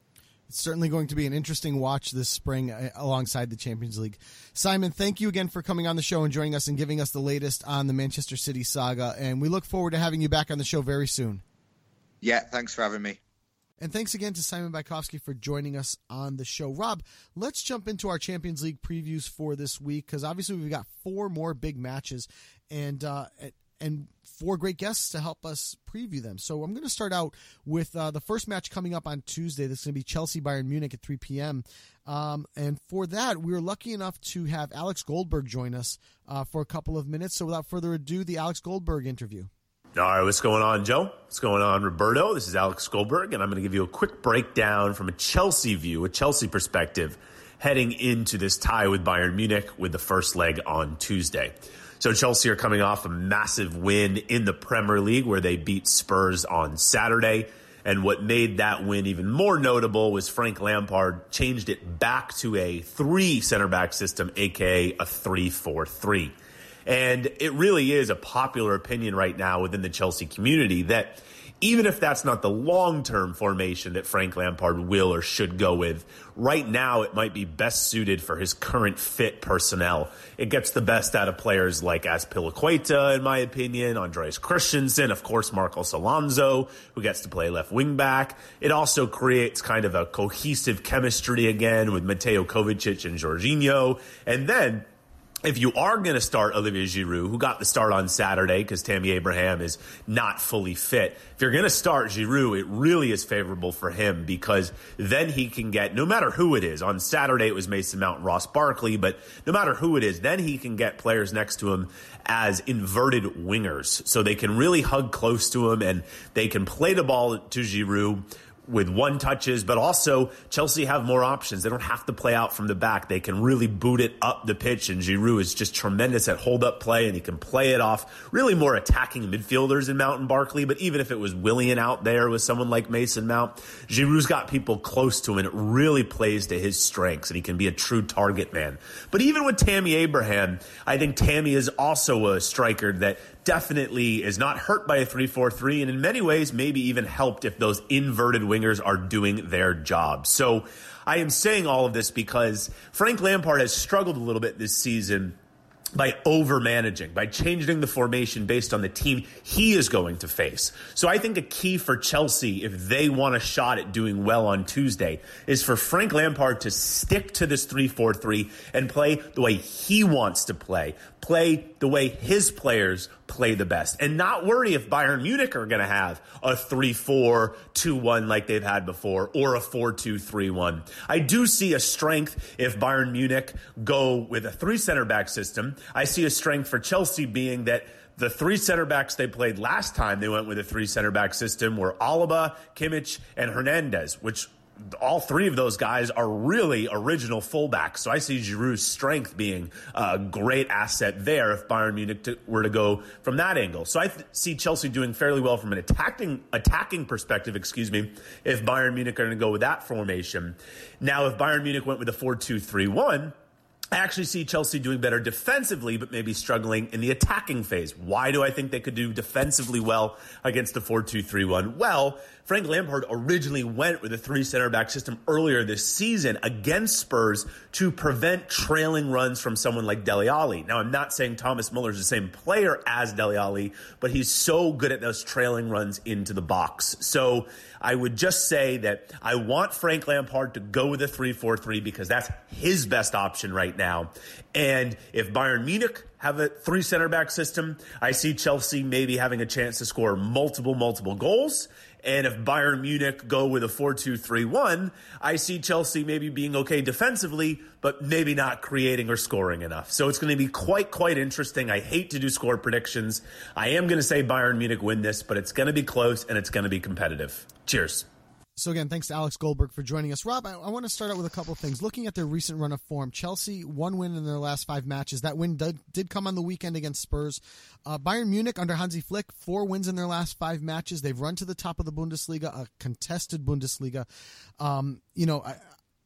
It's certainly going to be an interesting watch this spring uh, alongside the Champions League. Simon, thank you again for coming on the show and joining us and giving us the latest on the Manchester City saga. And we look forward to having you back on the show very soon. Yeah, thanks for having me. And thanks again to Simon Bajkowski for joining us on the show. Rob, let's jump into our Champions League previews for this week, because obviously we've got four more big matches and uh, and four great guests to help us preview them. So I'm going to start out with uh, the first match coming up on Tuesday. This is going to be Chelsea-Bayern Munich at three p.m. Um, and for that, we were lucky enough to have Alex Goldberg join us uh, for a couple of minutes. So without further ado, the Alex Goldberg interview. All right, what's going on, Joe? What's going on, Roberto? This is Alex Goldberg, and I'm going to give you a quick breakdown from a Chelsea view, a Chelsea perspective, heading into this tie with Bayern Munich with the first leg on Tuesday. So Chelsea are coming off a massive win in the Premier League where they beat Spurs on Saturday. And what made that win even more notable was Frank Lampard changed it back to a three center-back system, a k a a three four three. And it really is a popular opinion right now within the Chelsea community that even if that's not the long-term formation that Frank Lampard will or should go with, right now it might be best suited for his current fit personnel. It gets the best out of players like Azpilicueta, in my opinion, Andreas Christensen, of course, Marcos Alonso, who gets to play left wing back. It also creates kind of a cohesive chemistry again with Mateo Kovacic and Jorginho. And then if you are going to start Olivier Giroud, who got the start on Saturday because Tammy Abraham is not fully fit, if you're going to start Giroud, it really is favorable for him because then he can get, no matter who it is, on Saturday it was Mason Mount and Ross Barkley, but no matter who it is, then he can get players next to him as inverted wingers. So they can really hug close to him and they can play the ball to Giroud with one touches, but also Chelsea have more options. They don't have to play out from the back. They can really boot it up the pitch, and Giroud is just tremendous at hold-up play, and he can play it off really more attacking midfielders in Mount and Barkley, but even if it was Willian out there with someone like Mason Mount, Giroud's got people close to him, and it really plays to his strengths, and he can be a true target man. But even with Tammy Abraham, I think Tammy is also a striker that definitely is not hurt by a three four three, and in many ways maybe even helped if those inverted wingers are doing their job. So I am saying all of this because Frank Lampard has struggled a little bit this season by over-managing, by changing the formation based on the team he is going to face. So I think a key for Chelsea, if they want a shot at doing well on Tuesday, is for Frank Lampard to stick to this three four three and play the way he wants to play. Play the way his players play the best. And not worry if Bayern Munich are going to have a three four two one like they've had before or a four two three one. I do see a strength if Bayern Munich go with a three center-back system. I see a strength for Chelsea being that the three center backs they played last time they went with a three center back system were Alaba, Kimmich, and Hernandez, which all three of those guys are really original fullbacks. So I see Giroud's strength being a great asset there if Bayern Munich to, were to go from that angle. So I th- see Chelsea doing fairly well from an attacking attacking perspective, excuse me, if Bayern Munich are going to go with that formation. Now, if Bayern Munich went with a four two three one, I actually see Chelsea doing better defensively, but maybe struggling in the attacking phase. Why do I think they could do defensively well against the four two three one? Well, Frank Lampard originally went with a three center-back system earlier this season against Spurs to prevent trailing runs from someone like Dele Alli. Now, I'm not saying Thomas Muller is the same player as Dele Alli, but he's so good at those trailing runs into the box. So I would just say that I want Frank Lampard to go with a three four three because that's his best option right now. And if Bayern Munich have a three center-back system, I see Chelsea maybe having a chance to score multiple, multiple goals. And if Bayern Munich go with a four two three one, I see Chelsea maybe being okay defensively, but maybe not creating or scoring enough. So it's going to be quite, quite interesting. I hate to do score predictions. I am going to say Bayern Munich win this, but it's going to be close and it's going to be competitive. Cheers. So again, thanks to Alex Goldberg for joining us. Rob, I, I want to start out with a couple of things. Looking at their recent run of form, Chelsea, one win in their last five matches. That win did, did come on the weekend against Spurs. Uh, Bayern Munich under Hansi Flick, four wins in their last five matches. They've run to the top of the Bundesliga, a contested Bundesliga. Um, you know, I,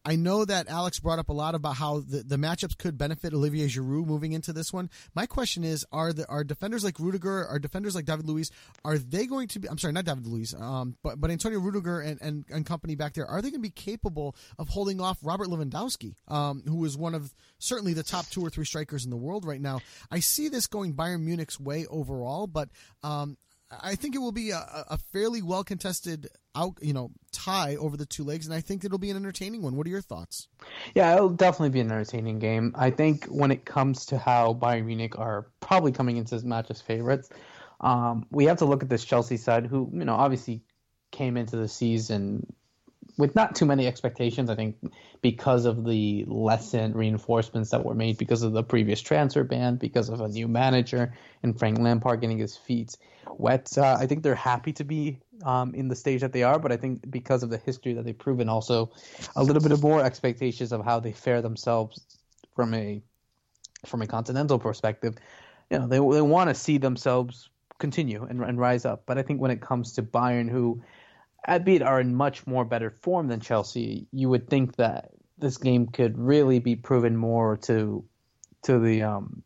I know that Alex brought up a lot about how the, the matchups could benefit Olivier Giroud moving into this one. My question is, are the are defenders like Rudiger, are defenders like David Luiz, are they going to be, I'm sorry, not David Luiz, um, but, but Antonio Rudiger and, and, and company back there, are they going to be capable of holding off Robert Lewandowski, um, who is one of certainly the top two or three strikers in the world right now? I see this going Bayern Munich's way overall, but um, I think it will be a, a fairly well contested out, you know, tie over the two legs, and I think it'll be an entertaining one. What are your thoughts? Yeah, it'll definitely be an entertaining game. I think when it comes to how Bayern Munich are probably coming into this match as favorites, um, we have to look at this Chelsea side, who, you know, obviously came into the season with not too many expectations. I think because of the lessened reinforcements that were made because of the previous transfer ban, because of a new manager and Frank Lampard getting his feet wet. Uh, I think they're happy to be um, in the stage that they are, but I think because of the history that they've proven, also a little bit of more expectations of how they fare themselves from a from a continental perspective. You know, they they want to see themselves continue and, and rise up. But I think when it comes to Bayern, who albeit are in much more better form than Chelsea, you would think that this game could really be proven more to to the um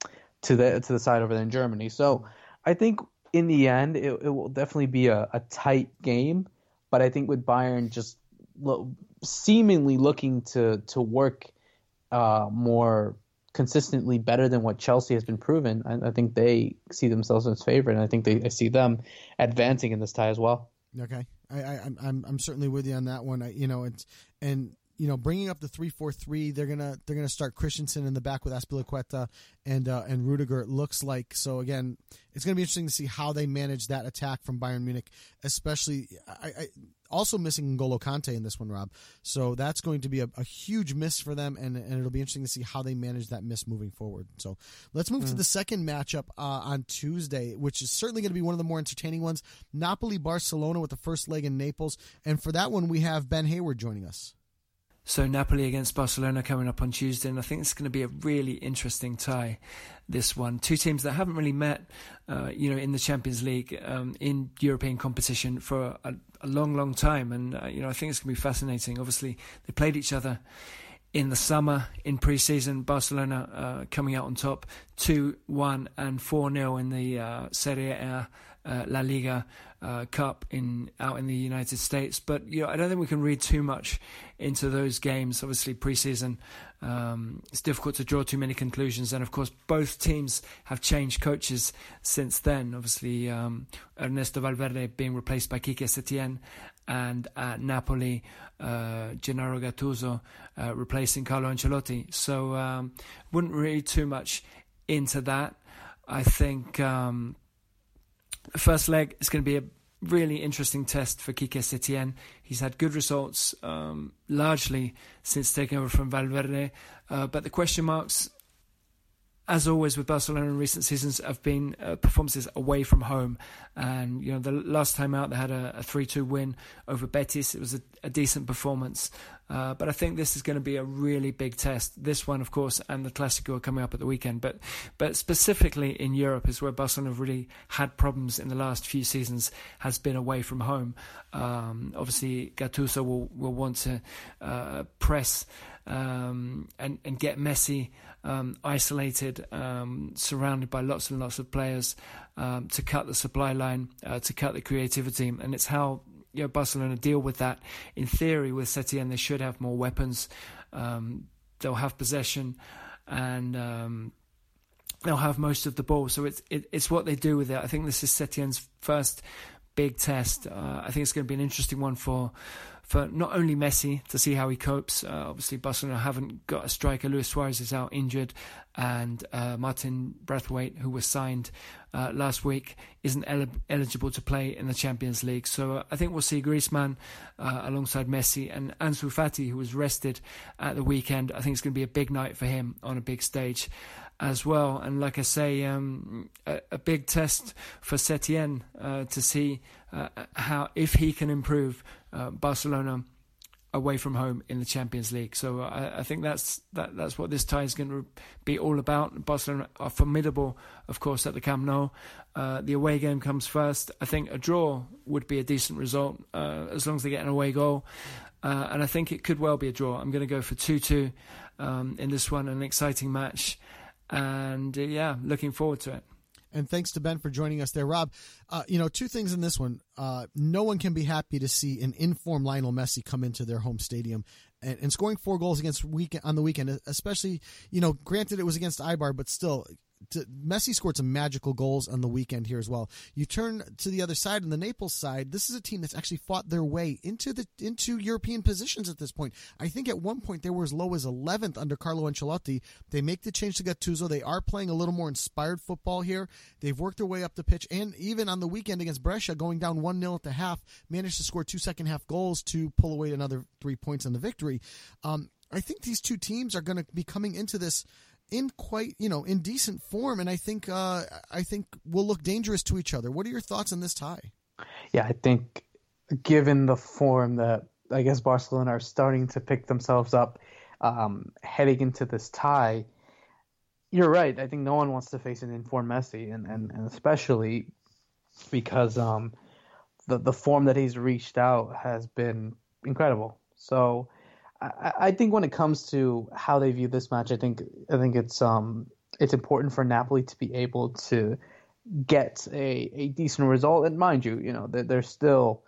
to the to the side over there in Germany. So I think in the end it, it will definitely be a, a tight game, but I think with Bayern just lo- seemingly looking to to work uh, more consistently better than what Chelsea has been proven, I, I think they see themselves as favorite, and I think they I see them advancing in this tie as well. Okay, I, I, I'm I'm certainly with you on that one. I, you know, it's and you know, bringing up the three four three, they're gonna they're gonna start Christensen in the back with Azpilicueta and uh, and Rudiger. It looks like. So again, it's gonna be interesting to see how they manage that attack from Bayern Munich, especially. I, I also missing N'Golo Kante in this one, Rob. So that's going to be a, a huge miss for them, and, and it'll be interesting to see how they manage that miss moving forward. So let's move mm. to the second matchup uh, on Tuesday, which is certainly going to be one of the more entertaining ones. Napoli-Barcelona with the first leg in Naples. And for that one, we have Ben Hayward joining us. So Napoli against Barcelona coming up on Tuesday, and I think it's going to be a really interesting tie, this one. Two teams that haven't really met, uh, you know, in the Champions League, um, in European competition for a, a long, long time. And, uh, you know, I think it's going to be fascinating. Obviously, they played each other in the summer, in pre-season. Barcelona uh, coming out on top, two one and four nil in the uh, Serie A uh, La Liga uh, Cup in out in the United States. But you know, I don't think we can read too much into those games. Obviously, pre-season, um, it's difficult to draw too many conclusions. And of course, both teams have changed coaches since then. Obviously, um, Ernesto Valverde being replaced by Quique Setién, and at Napoli, uh, Gennaro Gattuso uh, replacing Carlo Ancelotti. So um, wouldn't read too much into that. I think um, the first leg is going to be a really interesting test for Quique Setién. He's had good results um, largely since taking over from Valverde, uh, but the question marks, as always with Barcelona in recent seasons, have been uh, performances away from home. And, you know, the last time out they had a, a three two win over Betis. It was a, a decent performance. Uh, but I think this is going to be a really big test. This one, of course, and the Clásico are coming up at the weekend. But but specifically in Europe is where Barcelona have really had problems in the last few seasons, has been away from home. Um, obviously, Gattuso will, will want to uh, press um, and, and get Messi Um, isolated, um, surrounded by lots and lots of players, um, to cut the supply line, uh, to cut the creativity, and it's how you know Barcelona deal with that. In theory, with Setién, they should have more weapons. Um, they'll have possession, and um, they'll have most of the ball. So it's it, it's what they do with it. I think this is Setién's first big test. Uh, I think it's going to be an interesting one for. For not only Messi, to see how he copes. Uh, obviously, Barcelona haven't got a striker. Luis Suarez is out injured, and uh, Martin Braithwaite, who was signed uh, last week, isn't el- eligible to play in the Champions League. So uh, I think we'll see Griezmann uh, alongside Messi, and Ansu Fati, who was rested at the weekend. I think it's going to be a big night for him on a big stage as well. And like I say, um, a, a big test for Setién uh, to see uh, how if he can improve uh, Barcelona away from home in the Champions League. So I, I think that's that, that's what this tie is going to be all about. Barcelona are formidable, of course, at the Camp Nou. Uh, the away game comes first. I think a draw would be a decent result uh, as long as they get an away goal. Uh, and I think it could well be a draw. I'm going to go for two two um, in this one, an exciting match. And uh, yeah, looking forward to it. And thanks to Ben for joining us there. Rob, uh, you know, two things in this one. Uh, no one can be happy to see an in-form Lionel Messi come into their home stadium and, and scoring four goals against weekend on the weekend, especially, you know, granted it was against Eibar, but still, to, Messi scored some magical goals on the weekend here as well. You turn to the other side, on the Naples side, this is a team that's actually fought their way into the into European positions at this point. I think at one point they were as low as eleventh under Carlo Ancelotti. They make the change to Gattuso. They are playing a little more inspired football here. They've worked their way up the pitch, and even on the weekend against Brescia, going down one nil at the half, managed to score two second half goals to pull away another three points in the victory. Um, I think these two teams are going to be coming into this in quite, you know, in decent form, and I think uh, I think will look dangerous to each other. What are your thoughts on this tie? Yeah, I think given the form that I guess Barcelona are starting to pick themselves up um, heading into this tie, you're right. I think no one wants to face an informed Messi, and, and, and especially because um, the the form that he's reached out has been incredible. So I, I think when it comes to how they view this match, I think I think it's um it's important for Napoli to be able to get a, a decent result. And mind you, you know they're, they're still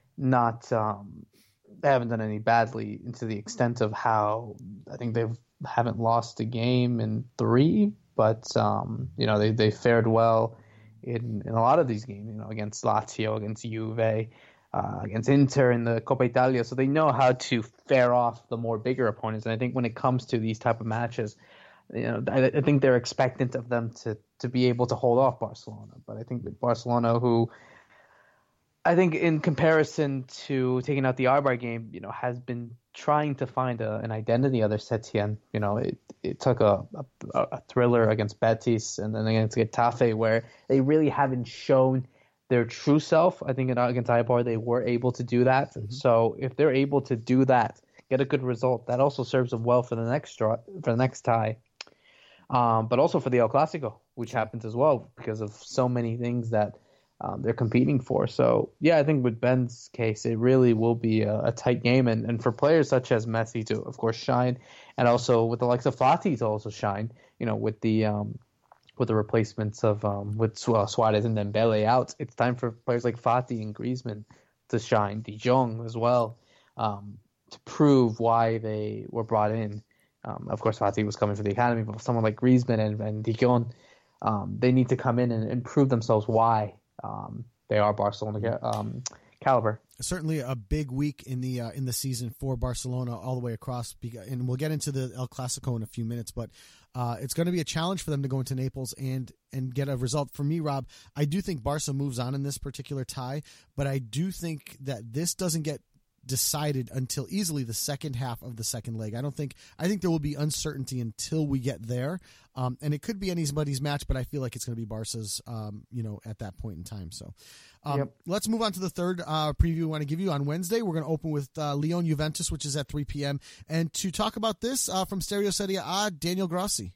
not um, they haven't done any badly into the extent of how I think they haven't lost a game in three, but um, you know they they fared well in, in a lot of these games. You know against Lazio, against Juve. Uh, against Inter in the Coppa Italia, so they know how to fare off the more bigger opponents. And I think when it comes to these type of matches, you know, I, I think they're expectant of them to to be able to hold off Barcelona. But I think with Barcelona, who I think in comparison to taking out the Eibar game, you know, has been trying to find a, an identity under Setien. You know, it it took a, a a thriller against Betis and then against Getafe where they really haven't shown their true self. I think against Eibar they were able to do that. Mm-hmm. So if they're able to do that, get a good result, that also serves them well for the next draw, for the next tie. Um, but also for the El Clasico, which happens as well because of so many things that um, they're competing for. So yeah, I think with Ben's case, it really will be a, a tight game, and, and for players such as Messi to, of course, shine, and also with the likes of Fati to also shine. You know, with the um, with the replacements of um, with well, Suarez and Dembele out, it's time for players like Fati and Griezmann to shine. De Jong as well, um, to prove why they were brought in. Um, of course, Fati was coming for the academy, but someone like Griezmann and, and De Jong, um, they need to come in and, and prove themselves why um, they are Barcelona um, caliber. Certainly a big week in the uh, in the season for Barcelona all the way across, and we'll get into the El Clasico in a few minutes, but uh, it's going to be a challenge for them to go into Naples and and get a result. For me, Rob, I do think Barca moves on in this particular tie, but I do think that this doesn't get decided until easily the second half of the second leg. I don't think I think there will be uncertainty until we get there, um, and it could be anybody's match, but I feel like it's going to be Barca's, um, you know, at that point in time. So, um, yep. Let's move on to the third uh, preview we want to give you on Wednesday. We're going to open with uh, Lyon Juventus, which is at three p.m. And to talk about this uh, from Stereo Serie A, Daniel Grossi.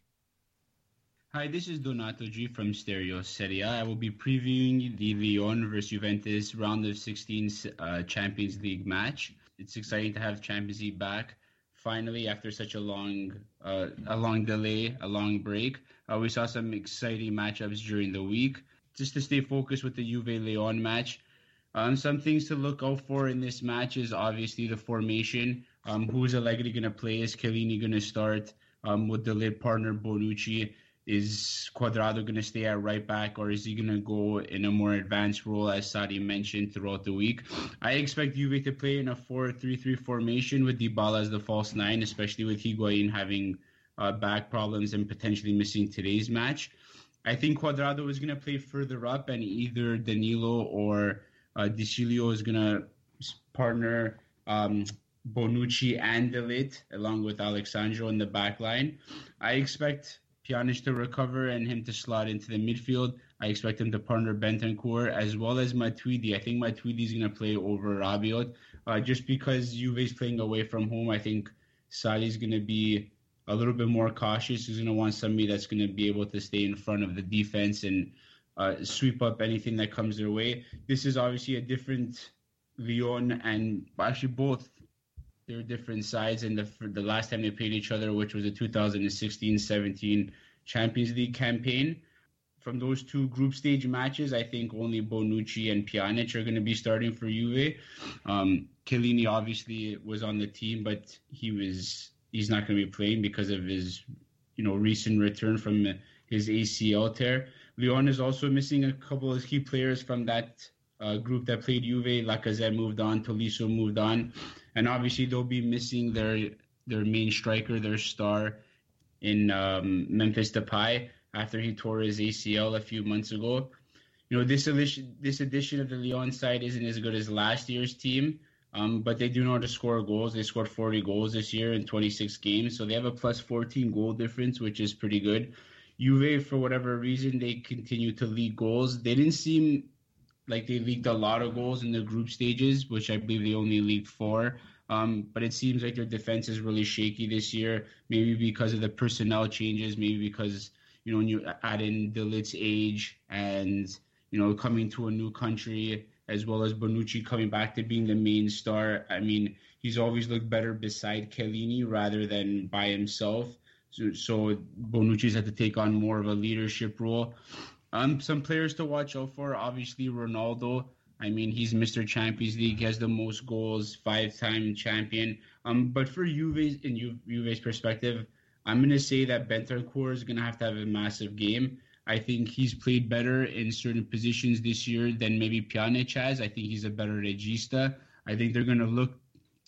Hi, this is Donato G from Stereo Serie A. I will be previewing the Lyon versus Juventus round of sixteen uh, Champions League match. It's exciting to have Champions League back finally after such a long, uh, a long delay, a long break. Uh, we saw some exciting matchups during the week. Just to stay focused with the Juve-Lyon match, um, some things to look out for in this match is obviously the formation. Um, who's Allegri going to play? Is Chiellini going to start um, with the lead partner Bonucci? Is Cuadrado going to stay at right back, or is he going to go in a more advanced role, as Sadi mentioned, throughout the week? I expect Juve to play in a four three three formation with Dybala as the false nine, especially with Higuain having uh, back problems and potentially missing today's match. I think Cuadrado is going to play further up, and either Danilo or uh, De Sciglio is going to partner um, Bonucci and De Ligt, along with Alexandro in the back line. I expect Pjanic to recover and him to slot into the midfield. I expect him to partner Bentancur as well as Matuidi. I think Matuidi is going to play over Rabiot. Uh, just because Juve's playing away from home, I think Sarri's going to be a little bit more cautious. He's going to want somebody that's going to be able to stay in front of the defense and uh, sweep up anything that comes their way. This is obviously a different Lyon, and actually both, they're different sides. And the, the last time they played each other, which was the two thousand sixteen seventeen Champions League campaign, from those two group stage matches, I think only Bonucci and Pjanic are going to be starting for Juve. Um, Chiellini obviously was on the team, but he was he's not going to be playing because of his, you know, recent return from his A C L tear. Lyon is also missing a couple of key players from that uh, group that played Juve. Lacazette moved on, Tolisso moved on, and obviously they'll be missing their their main striker, their star in um, Memphis Depay, after he tore his A C L a few months ago. You know, this edition, this edition of the Lyon side isn't as good as last year's team, um, but they do know how to score goals. They scored forty goals this year in twenty-six games, so they have a plus fourteen goal difference, which is pretty good. Juve, for whatever reason, they continue to leak goals. They didn't seem like they leaked a lot of goals in the group stages, which I believe they only leaked four. Um, but it seems like their defense is really shaky this year, maybe because of the personnel changes, maybe because, you know, when you add in De Ligt's age and, you know, coming to a new country, as well as Bonucci coming back to being the main star. I mean, he's always looked better beside Chiellini rather than by himself. So, so Bonucci's had to take on more of a leadership role. Um, some players to watch out for, obviously Ronaldo. I mean, he's Mister Champions League. He has the most goals, five-time champion. Um, but for Juve, in Ju- Juve's perspective, I'm going to say that Bentancur is going to have to have a massive game. I think he's played better in certain positions this year than maybe Pjanic has. I think he's a better regista. I think they're going to look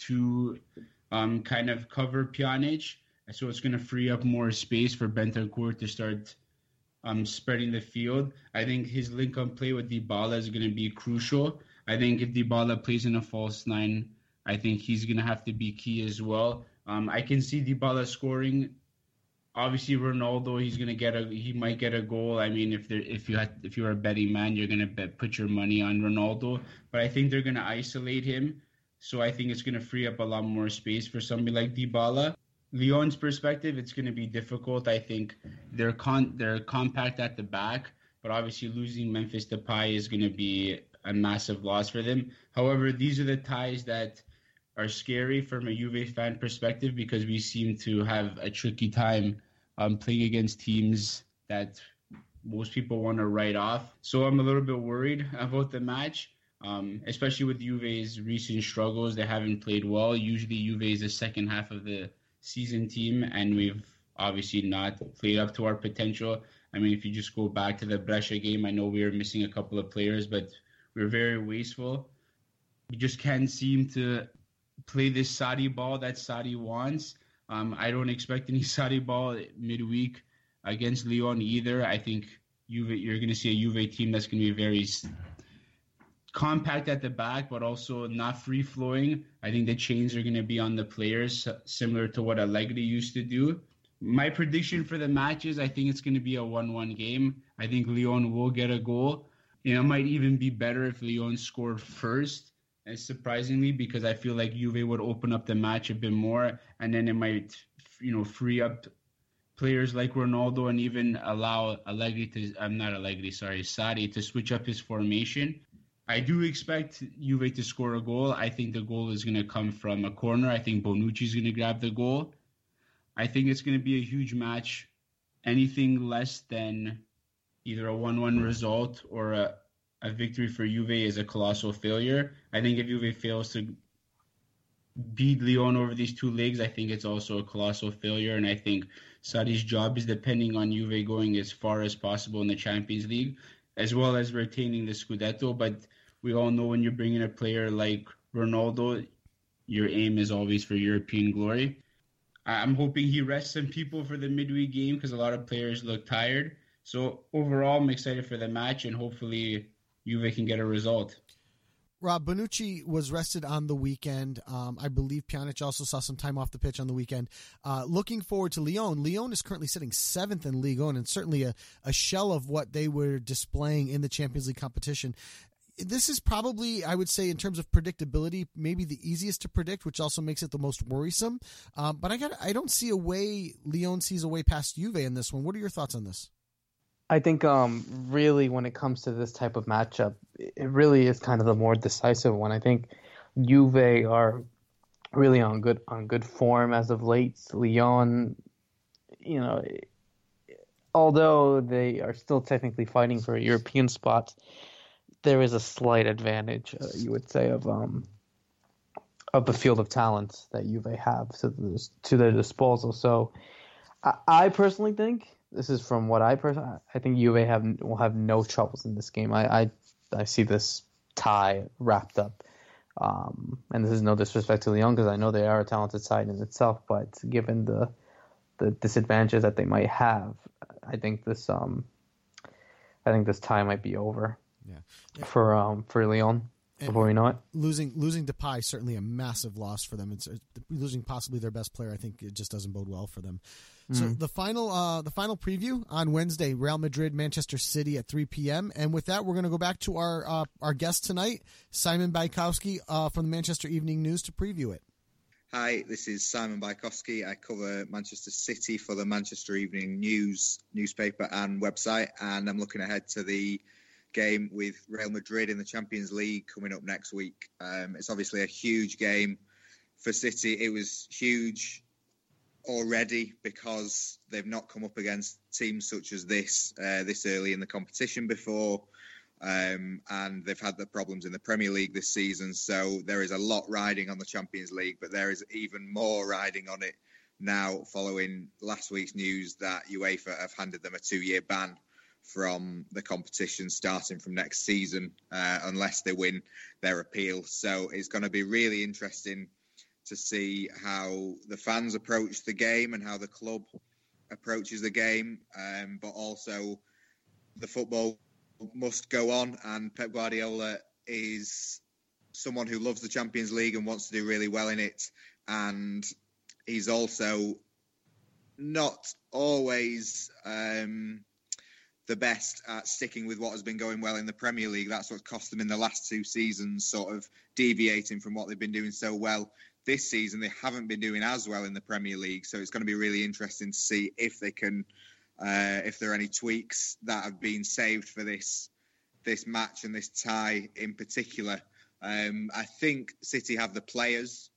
to um, kind of cover Pjanic. So it's going to free up more space for Bentancur to start um, spreading the field. I think his link-up play with Dybala is going to be crucial. I think if Dybala plays in a false nine, I think he's going to have to be key as well. Um, I can see Dybala scoring. Obviously, Ronaldo, he's gonna get a he might get a goal. I mean, if there if you had if you're a betting man, you're gonna bet, put your money on Ronaldo. But I think they're gonna isolate him, so I think it's gonna free up a lot more space for somebody like Dybala. Lyon's perspective, it's gonna be difficult. I think they're con they're compact at the back, but obviously losing Memphis Depay is gonna be a massive loss for them. However, these are the ties that are scary from a Juve fan perspective because we seem to have a tricky time um, playing against teams that most people want to write off. So I'm a little bit worried about the match, um, especially with Juve's recent struggles. They haven't played well. Usually Juve is the second half of the season team, and we've obviously not played up to our potential. I mean, if you just go back to the Brescia game, I know we were missing a couple of players, but we were very wasteful. We just can't seem to play this Sarri ball that Sarri wants. Um, I don't expect any Sarri ball midweek against Lyon either. I think Juve, you're going to see a Juve team that's going to be very compact at the back, but also not free-flowing. I think the chains are going to be on the players, similar to what Allegri used to do. My prediction for the match is I think it's going to be a one one game. I think Lyon will get a goal. You know, it might even be better if Lyon scored first, surprisingly, because I feel like Juve would open up the match a bit more, and then it might, you know, free up players like Ronaldo and even allow Allegri to, I'm not Allegri, sorry, Sarri to switch up his formation. I do expect Juve to score a goal. I think the goal is going to come from a corner. I think Bonucci is going to grab the goal. I think it's going to be a huge match. Anything less than either a one one result or a A victory for Juve is a colossal failure. I think if Juve fails to beat Lyon over these two legs, I think it's also a colossal failure. And I think Sarri's job is depending on Juve going as far as possible in the Champions League, as well as retaining the Scudetto. But we all know when you're bringing a player like Ronaldo, your aim is always for European glory. I'm hoping he rests some people for the midweek game because a lot of players look tired. So overall, I'm excited for the match, and hopefully Juve can get a result. Rob, Bonucci was rested on the weekend. Um, I believe Pjanic also saw some time off the pitch on the weekend. Uh, looking forward to Lyon. Lyon is currently sitting seventh in Ligue one and certainly a, a shell of what they were displaying in the Champions League competition. this is probably, I would say, in terms of predictability, maybe the easiest to predict, which also makes it the most worrisome. Um, but I got, I don't see a way Lyon sees a way past Juve in this one. What are your thoughts on this? I think um, really when it comes to this type of matchup, it really is kind of the more decisive one. I think Juve are really on good on good form as of late. Lyon, you know, although they are still technically fighting for a European spot, there is a slight advantage, uh, you would say, of um of the field of talent that Juve have to, the, to their disposal. So I, I personally think, this is from what I personally, I think Juve have will have no troubles in this game. I I, I see this tie wrapped up. Um, and this is no disrespect to Lyon because I know they are a talented side in itself, but given the the disadvantages that they might have, I think this um I think this tie might be over. Yeah. For um for Lyon before we know it. Losing losing Depay is certainly a massive loss for them. It's uh, losing possibly their best player. I think it just doesn't bode well for them. So Mm. the final uh, the final preview on Wednesday, Real Madrid, Manchester City at three p.m. And with that, we're going to go back to our uh, our guest tonight, Simon Bajkowski uh, from the Manchester Evening News, to preview it. Hi, this is Simon Bajkowski. I cover Manchester City for the Manchester Evening News newspaper and website, and I'm looking ahead to the game with Real Madrid in the Champions League coming up next week. Um, it's obviously a huge game for City. It was huge already because they've not come up against teams such as this uh, this early in the competition before, um, and they've had the problems in the Premier League this season. So there is a lot riding on the Champions League, but there is even more riding on it now following last week's news that UEFA have handed them a two-year ban from the competition starting from next season uh, unless they win their appeal. So it's going to be really interesting to see how the fans approach the game and how the club approaches the game, um, but also the football must go on, and Pep Guardiola is someone who loves the Champions League and wants to do really well in it, and he's also not always um, the best at sticking with what has been going well in the Premier League. That's what cost them in the last two seasons, sort of deviating from what they've been doing so well. This season, they haven't been doing as well in the Premier League, so it's going to be really interesting to see if they can, uh, if there are any tweaks that have been saved for this this match and this tie in particular. Um, I think City have the players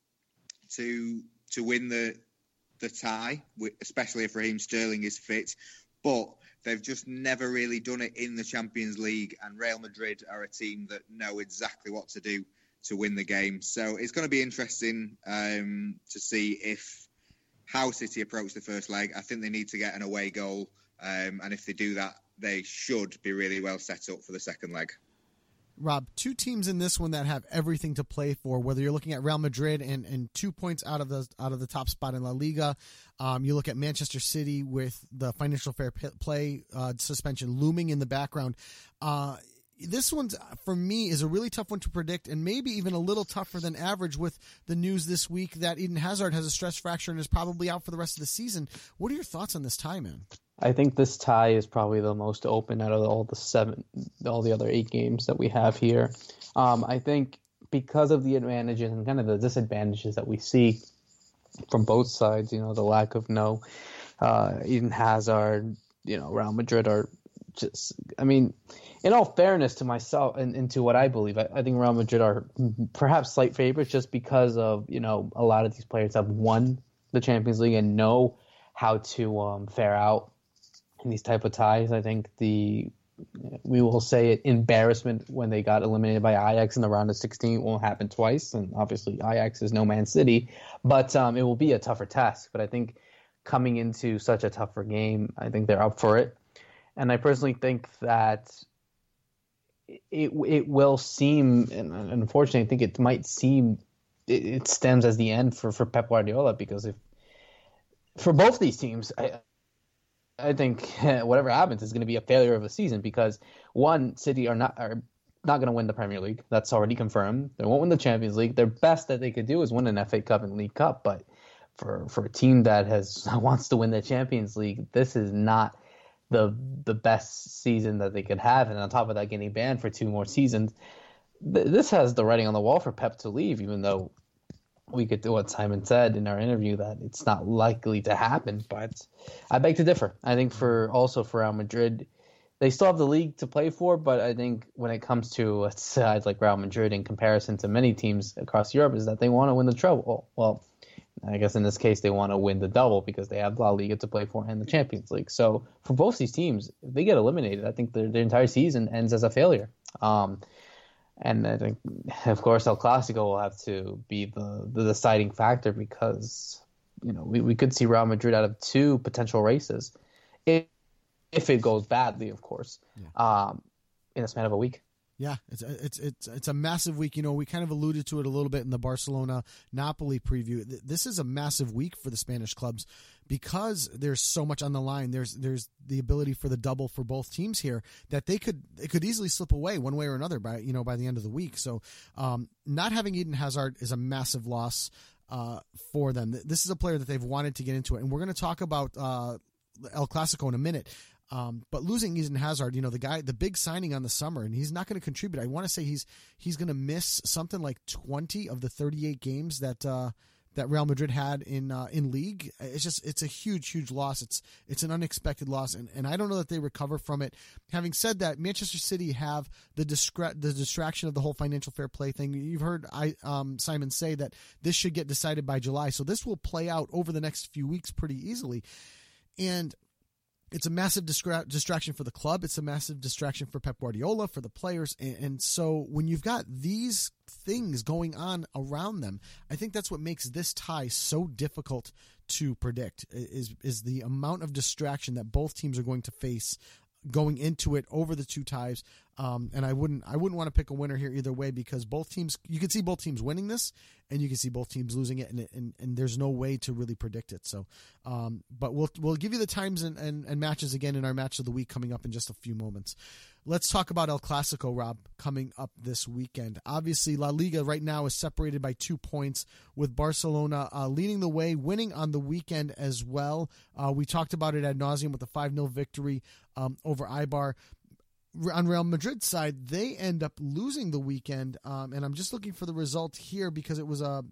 to to win the the tie, especially if Raheem Sterling is fit, but they've just never really done it in the Champions League, and Real Madrid are a team that know exactly what to do to win the game. So it's going to be interesting um, to see if how City approach the first leg. I think they need to get an away goal, um, and if they do that, they should be really well set up for the second leg. Rob, two teams in this one that have everything to play for, whether you're looking at Real Madrid and, and two points out of the out of the top spot in La Liga. Um, you look at Manchester City with the financial fair play uh, suspension looming in the background. Uh, this one, for me, is a really tough one to predict, and maybe even a little tougher than average with the news this week that Eden Hazard has a stress fracture and is probably out for the rest of the season. What are your thoughts on this tie, man? I think this tie is probably the most open out of all the seven, all the other eight games that we have here. Um, I think because of the advantages and kind of the disadvantages that we see from both sides, you know, the lack of no uh, Eden Hazard, you know, Real Madrid are just, I mean, in all fairness to myself and, and to what I believe, I, I think Real Madrid are perhaps slight favorites just because of, you know, a lot of these players have won the Champions League and know how to um, fare out in these type of ties. I think the, we will say it, embarrassment when they got eliminated by Ajax in the round of sixteen won't happen twice. And obviously Ajax is no Man City, but um, it will be a tougher task. But I think coming into such a tougher game, I think they're up for it. And I personally think that it it will seem, and unfortunately I think it might seem, it, it stems as the end for, for Pep Guardiola, because if for both these teams, I, I think whatever happens is going to be a failure of a season, because one, City are not are not going to win the Premier League. That's already confirmed. They won't win the Champions League. Their best that they could do is win an F A Cup and League Cup. But for for a team that has wants to win the Champions League, this is not the the best season that they could have. And on top of that, getting banned for two more seasons. th- this has the writing on the wall for Pep to leave, even though we could do what Simon said in our interview that it's not likely to happen. But I beg to differ. I think for also for Real Madrid, they still have the league to play for, but I think when it comes to a side like Real Madrid in comparison to many teams across Europe is that they want to win the treble. Well, I guess in this case they want to win the double because they have La Liga to play for and the Champions League. So for both these teams, if they get eliminated, I think their, their entire season ends as a failure. Um, and I think, of course, El Clasico will have to be the, the deciding factor because, you know, we, we could see Real Madrid out of two potential races. If, if it goes badly, of course, yeah. um, in a span of a week. Yeah, it's it's it's it's a massive week. You know, we kind of alluded to it a little bit in the Barcelona Napoli preview. This is a massive week for the Spanish clubs because there's so much on the line. There's there's the ability for the double for both teams here that they could it could easily slip away one way or another by you know by the end of the week. So um, not having Eden Hazard is a massive loss uh, for them. This is a player that they've wanted to get into it, and we're going to talk about uh, El Clasico in a minute. Um, but losing Eden Hazard, you know, the guy, the big signing on the summer, and he's not going to contribute. I want to say he's he's going to miss something like twenty of the thirty-eight games that uh, that Real Madrid had in uh, in league. It's just it's a huge, huge loss. It's it's an unexpected loss, and, and I don't know that they recover from it. Having said that, Manchester City have the discre- the distraction of the whole financial fair play thing. You've heard I um, Simon say that this should get decided by July, so this will play out over the next few weeks pretty easily, and it's a massive distra- distraction for the club. It's a massive distraction for Pep Guardiola, for the players. And, and so when you've got these things going on around them, I think that's what makes this tie so difficult to predict is, is the amount of distraction that both teams are going to face going into it over the two ties. Um, and I wouldn't I wouldn't want to pick a winner here either way because both teams, you can see both teams winning this and you can see both teams losing it, and and, and there's no way to really predict it. So, um, but we'll we'll give you the times and, and, and matches again in our match of the week coming up in just a few moments. Let's talk about El Clasico, Rob, coming up this weekend. Obviously, La Liga right now is separated by two points with Barcelona uh, leading the way, winning on the weekend as well. Uh, we talked about it ad nauseum with a five nil victory um, over Eibar. On Real Madrid's side, they end up losing the weekend, um, and I'm just looking for the result here because it was a,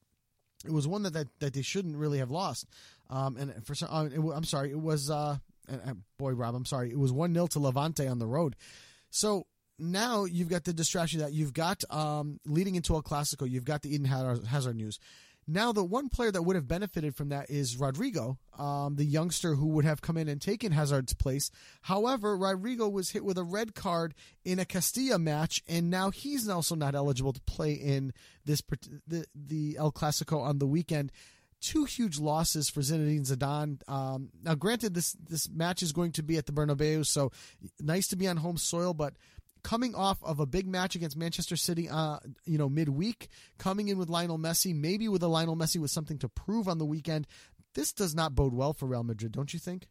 it was one that that, that they shouldn't really have lost. Um, and for some, uh, it, I'm sorry, it was uh, and boy, Rob, I'm sorry, it was one nil to Levante on the road. So now you've got the distraction that you've got um, leading into El Clasico. You've got the Eden Hazard news. Now, the one player that would have benefited from that is Rodrigo, um, the youngster who would have come in and taken Hazard's place. However, Rodrigo was hit with a red card in a Castilla match, and now he's also not eligible to play in this the, the El Clasico on the weekend. Two huge losses for Zinedine Zidane. Um, now, granted, this this match is going to be at the Bernabeu, so nice to be on home soil, but coming off of a big match against Manchester City, uh, you know, midweek, coming in with Lionel Messi, maybe with a Lionel Messi with something to prove on the weekend, this does not bode well for Real Madrid, don't you think?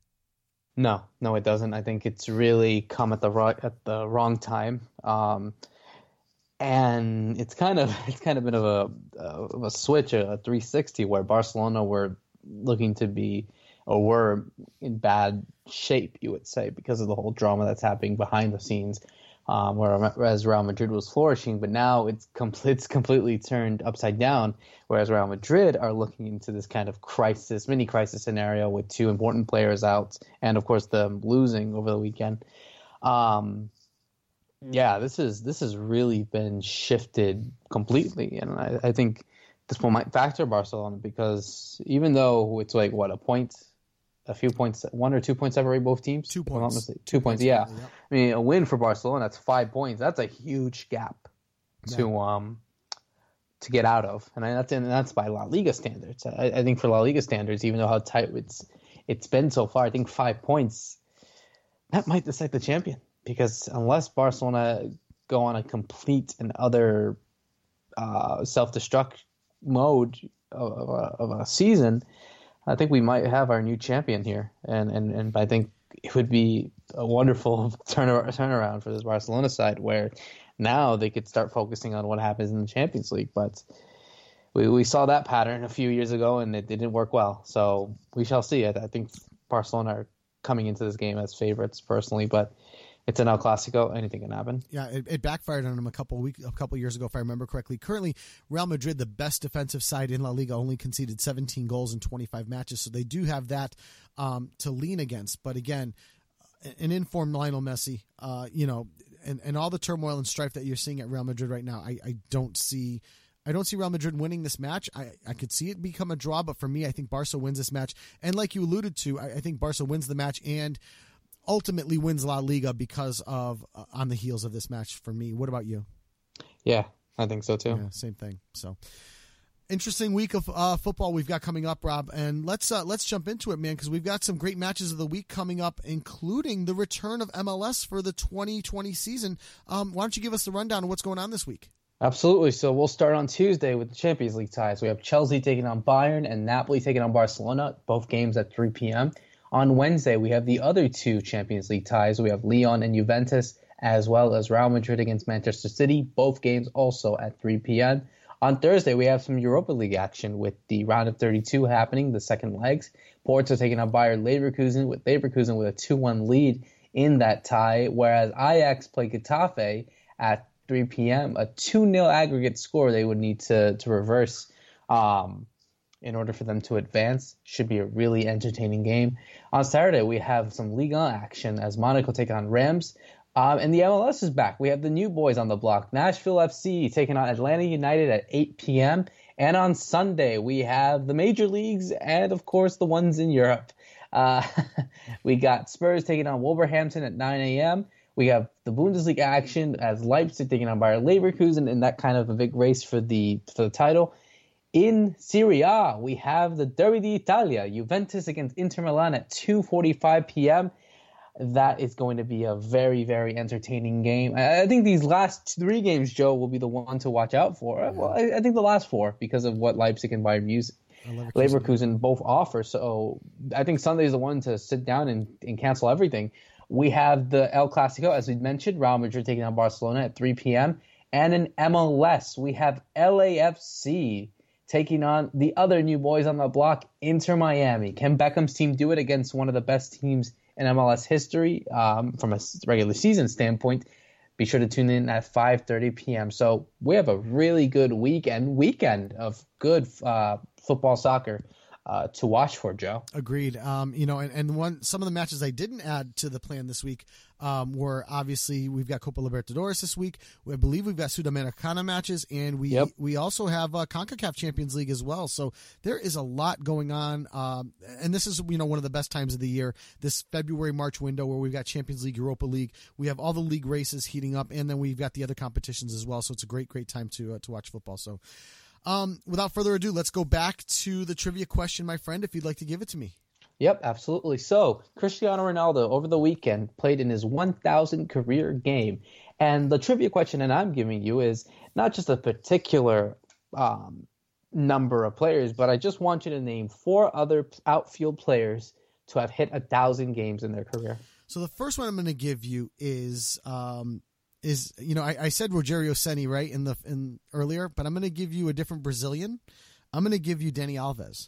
No, no, it doesn't. I think it's really come at the right, at the wrong time, um, and it's kind of it's kind of been of a of a switch, a three sixty, where Barcelona were looking to be or were in bad shape, you would say, because of the whole drama that's happening behind the scenes. Um, whereas Real Madrid was flourishing, but now it's, com- it's completely turned upside down, whereas Real Madrid are looking into this kind of crisis, mini crisis scenario with two important players out and, of course, them losing over the weekend. Um, yeah, this is this has really been shifted completely, and I, I think this one might factor Barcelona because even though it's like, what, a point – a few points, one or two points separate both teams? Two points. Two, two points, yeah. yeah. I mean, a win for Barcelona, that's five points. That's a huge gap to yeah. um to get out of. And that's and that's by La Liga standards. I, I think for La Liga standards, even though how tight it's it's been so far, I think five points, that might decide the champion. Because unless Barcelona go on a complete and utter uh, self-destruct mode of, of, a, of a season, I think we might have our new champion here, and, and, and I think it would be a wonderful turn turnaround for this Barcelona side, where now they could start focusing on what happens in the Champions League. But we we saw that pattern a few years ago, and it didn't work well. So we shall see. I, I think Barcelona are coming into this game as favorites personally, but it's an El Clasico. Anything can happen. Yeah, it, it backfired on him a couple week, a couple years ago, if I remember correctly. Currently, Real Madrid, the best defensive side in La Liga, only conceded seventeen goals in twenty-five matches, so they do have that um, to lean against. But again, an informed Lionel Messi, uh, you know, and, and all the turmoil and strife that you're seeing at Real Madrid right now, I, I don't see. I don't see Real Madrid winning this match. I, I could see it become a draw, but for me, I think Barca wins this match. And like you alluded to, I, I think Barca wins the match and ultimately wins La Liga because of uh, on the heels of this match for me. What about you? Yeah, I think so too. Yeah, same thing. So interesting week of uh, football we've got coming up, Rob, and let's uh, let's jump into it, man, because we've got some great matches of the week coming up, including the return of M L S for the twenty twenty season. Um, why don't you give us the rundown of what's going on this week? Absolutely. So we'll start on Tuesday with the Champions League ties. We have Chelsea taking on Bayern and Napoli taking on Barcelona, both games at three p.m. On Wednesday, we have the other two Champions League ties. We have Lyon and Juventus, as well as Real Madrid against Manchester City, both games also at three p.m. On Thursday, we have some Europa League action with the round of thirty-two happening, the second legs. Porto taking on Bayer Leverkusen, with Leverkusen with a two one lead in that tie, whereas Ajax play Getafe at three p.m. A two nil aggregate score they would need to, to reverse um, in order for them to advance. Should be a really entertaining game. On Saturday, we have some Ligue one action as Monaco take on Reims. Um, and the M L S is back. We have the new boys on the block. Nashville F C taking on Atlanta United at eight p.m. And on Sunday, we have the major leagues and, of course, the ones in Europe. Uh, we got Spurs taking on Wolverhampton at nine a.m. We have the Bundesliga action as Leipzig taking on Bayer Leverkusen in that kind of a big race for the for the title. In Serie A, we have the Derby d'Italia, Juventus against Inter Milan at two forty-five p.m. That is going to be a very, very entertaining game. I think these last three games, Joe, will be the one to watch out for. Yeah. Well, I, I think the last four because of what Leipzig and Bayern Leverkusen, Leverkusen both offer. So I think Sunday is the one to sit down and, and cancel everything. We have the El Clasico, as we mentioned, Real Madrid taking on Barcelona at three p.m. And in M L S, we have L A F C taking on the other new boys on the block, Inter Miami. Can Beckham's team do it against one of the best teams in M L S history um, from a regular season standpoint? Be sure to tune in at five thirty p.m. So we have a really good weekend, weekend of good uh, football soccer Uh, to watch for, Joe. Agreed. Um, you know, and, and one some of the matches I didn't add to the plan this week um, were obviously we've got Copa Libertadores this week. I believe we've got Sudamericana matches, and we yep. we also have uh, CONCACAF Champions League as well. So there is a lot going on, um, and this is you know one of the best times of the year. This February March window where we've got Champions League, Europa League. We have all the league races heating up, and then we've got the other competitions as well. So it's a great great time to uh, to watch football. So. Um, without further ado, let's go back to the trivia question, my friend, if you'd like to give it to me. Yep, absolutely. So, Cristiano Ronaldo over the weekend played in his one thousandth career game. And the trivia question that I'm giving you is not just a particular um, number of players, but I just want you to name four other outfield players to have hit one thousand games in their career. So the first one I'm going to give you is... Um, Is you know I, I said Rogerio Ceni right in the in earlier, but I'm going to give you a different Brazilian. I'm going to give you Dani Alves.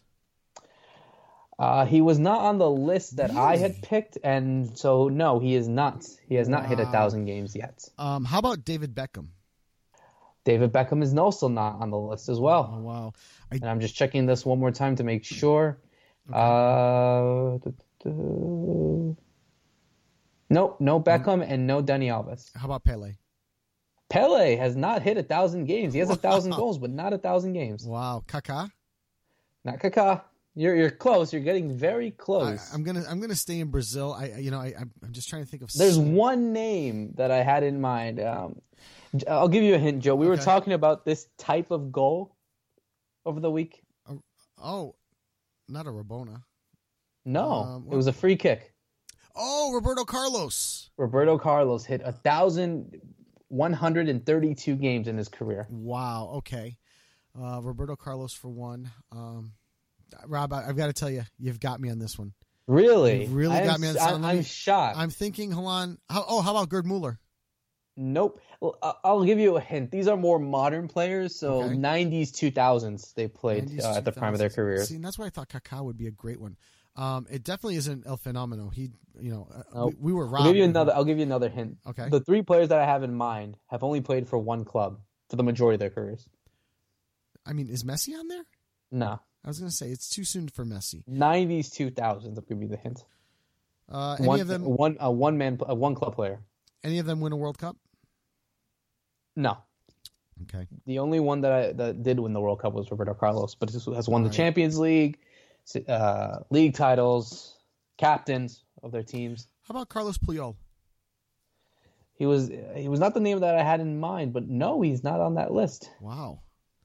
Uh, he was not on the list that really? I had picked, and so no, he is not. He has not wow. hit a thousand games yet. Um, how about David Beckham? David Beckham is also not on the list as well. Oh, wow! I, and I'm just checking this one more time to make sure. Okay. Uh, da, da, da. Nope, no Beckham and no Dani Alves. How about Pele? Pele has not hit a thousand games. He has a thousand goals, but not a thousand games. Wow, Kaká? Not Kaká. You're you're close. You're getting very close. I, I'm gonna I'm gonna stay in Brazil. I you know I I'm just trying to think of. There's some... one name that I had in mind. Um, I'll give you a hint, Joe. We okay. were talking about this type of goal over the week. Uh, oh, not a Rabona. No, um, it was a free kick. Oh, Roberto Carlos. Roberto Carlos hit one thousand one hundred thirty-two games in his career. Wow, okay. Uh, Roberto Carlos for one. Um, Rob, I, I've got to tell you, you've got me on this one. Really? You've really I got am, me on this I, one. I'm shocked. I'm thinking, hold on. How, oh, how about Gerd Muller? Nope. Well, I'll give you a hint. These are more modern players, so okay. nineties, two thousands they played uh, at the prime of their careers. See, and that's why I thought Kaká would be a great one. Um, it definitely isn't El Fenomeno. He, you know, uh, Nope. we, we were robbed. I'll give you another. I'll give you another hint. Okay. The three players that I have in mind have only played for one club for the majority of their careers. I mean, is Messi on there? No. I was going to say it's too soon for Messi. nineties, two thousands. I'll give you the hint. Uh, any one, of them? One a one man, a one club player. Any of them win a World Cup? No. Okay. The only one that I that did win the World Cup was Roberto Carlos, but he has won All the right. Champions League, uh, league titles, captains of their teams. How about Carlos Puyol? He was he was not the name that I had in mind, but no, he's not on that list. Wow.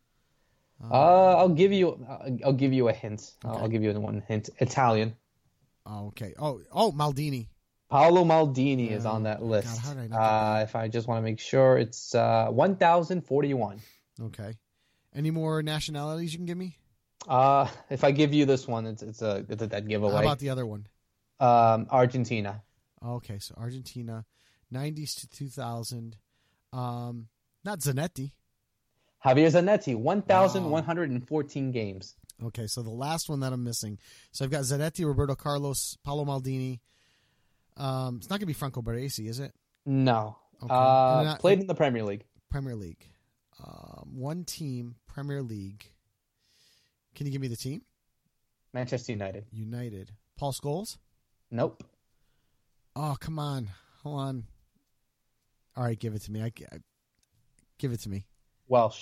Uh, I'll give you I'll, I'll give you a hint. I'll, Okay. I'll give you one hint. Italian. Oh, okay. Oh, oh, Maldini. Paolo Maldini Oh, is on that list. God, how did I not get uh, if I just want to make sure, it's uh, one thousand forty-one. Okay. Any more nationalities you can give me? Uh, if I give you this one, it's it's a it's a dead giveaway. How about the other one? Um, Argentina. Okay, so Argentina, nineties to two thousand. Um, not Zanetti. Javier Zanetti, one thousand one hundred fourteen games. Okay, so the last one that I'm missing. So I've got Zanetti, Roberto Carlos, Paolo Maldini. Um, it's not going to be Franco Baresi, is it? No. Okay. Uh, And not- played in the Premier League. Premier League. Um, one team, Premier League. Can you give me the team? Manchester United. United. Paul Scholes? Nope. Oh, come on. Hold on. All right, give it to me. I, I give it to me. Welsh.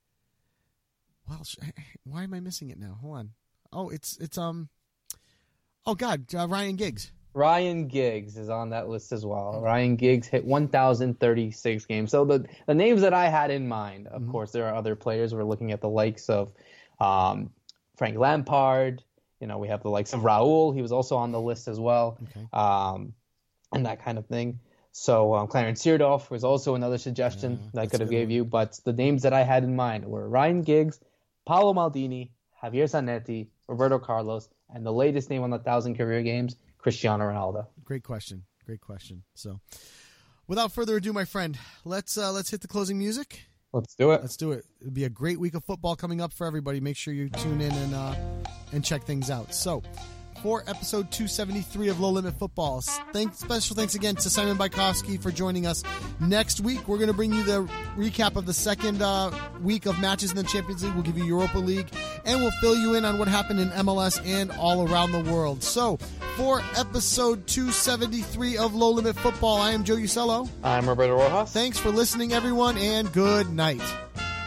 Welsh. Why am I missing it now? Hold on. Oh, it's it's um. Oh God, uh, Ryan Giggs. Ryan Giggs is on that list as well. Ryan Giggs hit one thousand thirty-six games. So the the names that I had in mind, of Mm-hmm. course, there are other players. We're looking at the likes of um, Frank Lampard. You know, we have the likes of Raul. He was also on the list as well, Okay. um, and that kind of thing. So um, Clarence Seedorf was also another suggestion Yeah, that I that's could a have good gave one. you. But the names that I had in mind were Ryan Giggs, Paolo Maldini, Javier Zanetti, Roberto Carlos, and the latest name on the thousand career games, Cristiano Ronaldo. Great question. Great question. So, without further ado, my friend, let's uh, let's hit the closing music. Let's do it. Let's do it. It'll be a great week of football coming up for everybody. Make sure you tune in and uh, and check things out. So, for episode two seventy-three of Low Limit Football, thanks, special thanks again to Simon Bajkowski for joining us. Next week, we're going to bring you the recap of the second uh, week of matches in the Champions League. We'll give you Europa League, and we'll fill you in on what happened in M L S and all around the world. So, for episode two seventy-three of Low Limit Football, I am Joe Usello. I'm Roberto Rojas. Thanks for listening, everyone, and good night.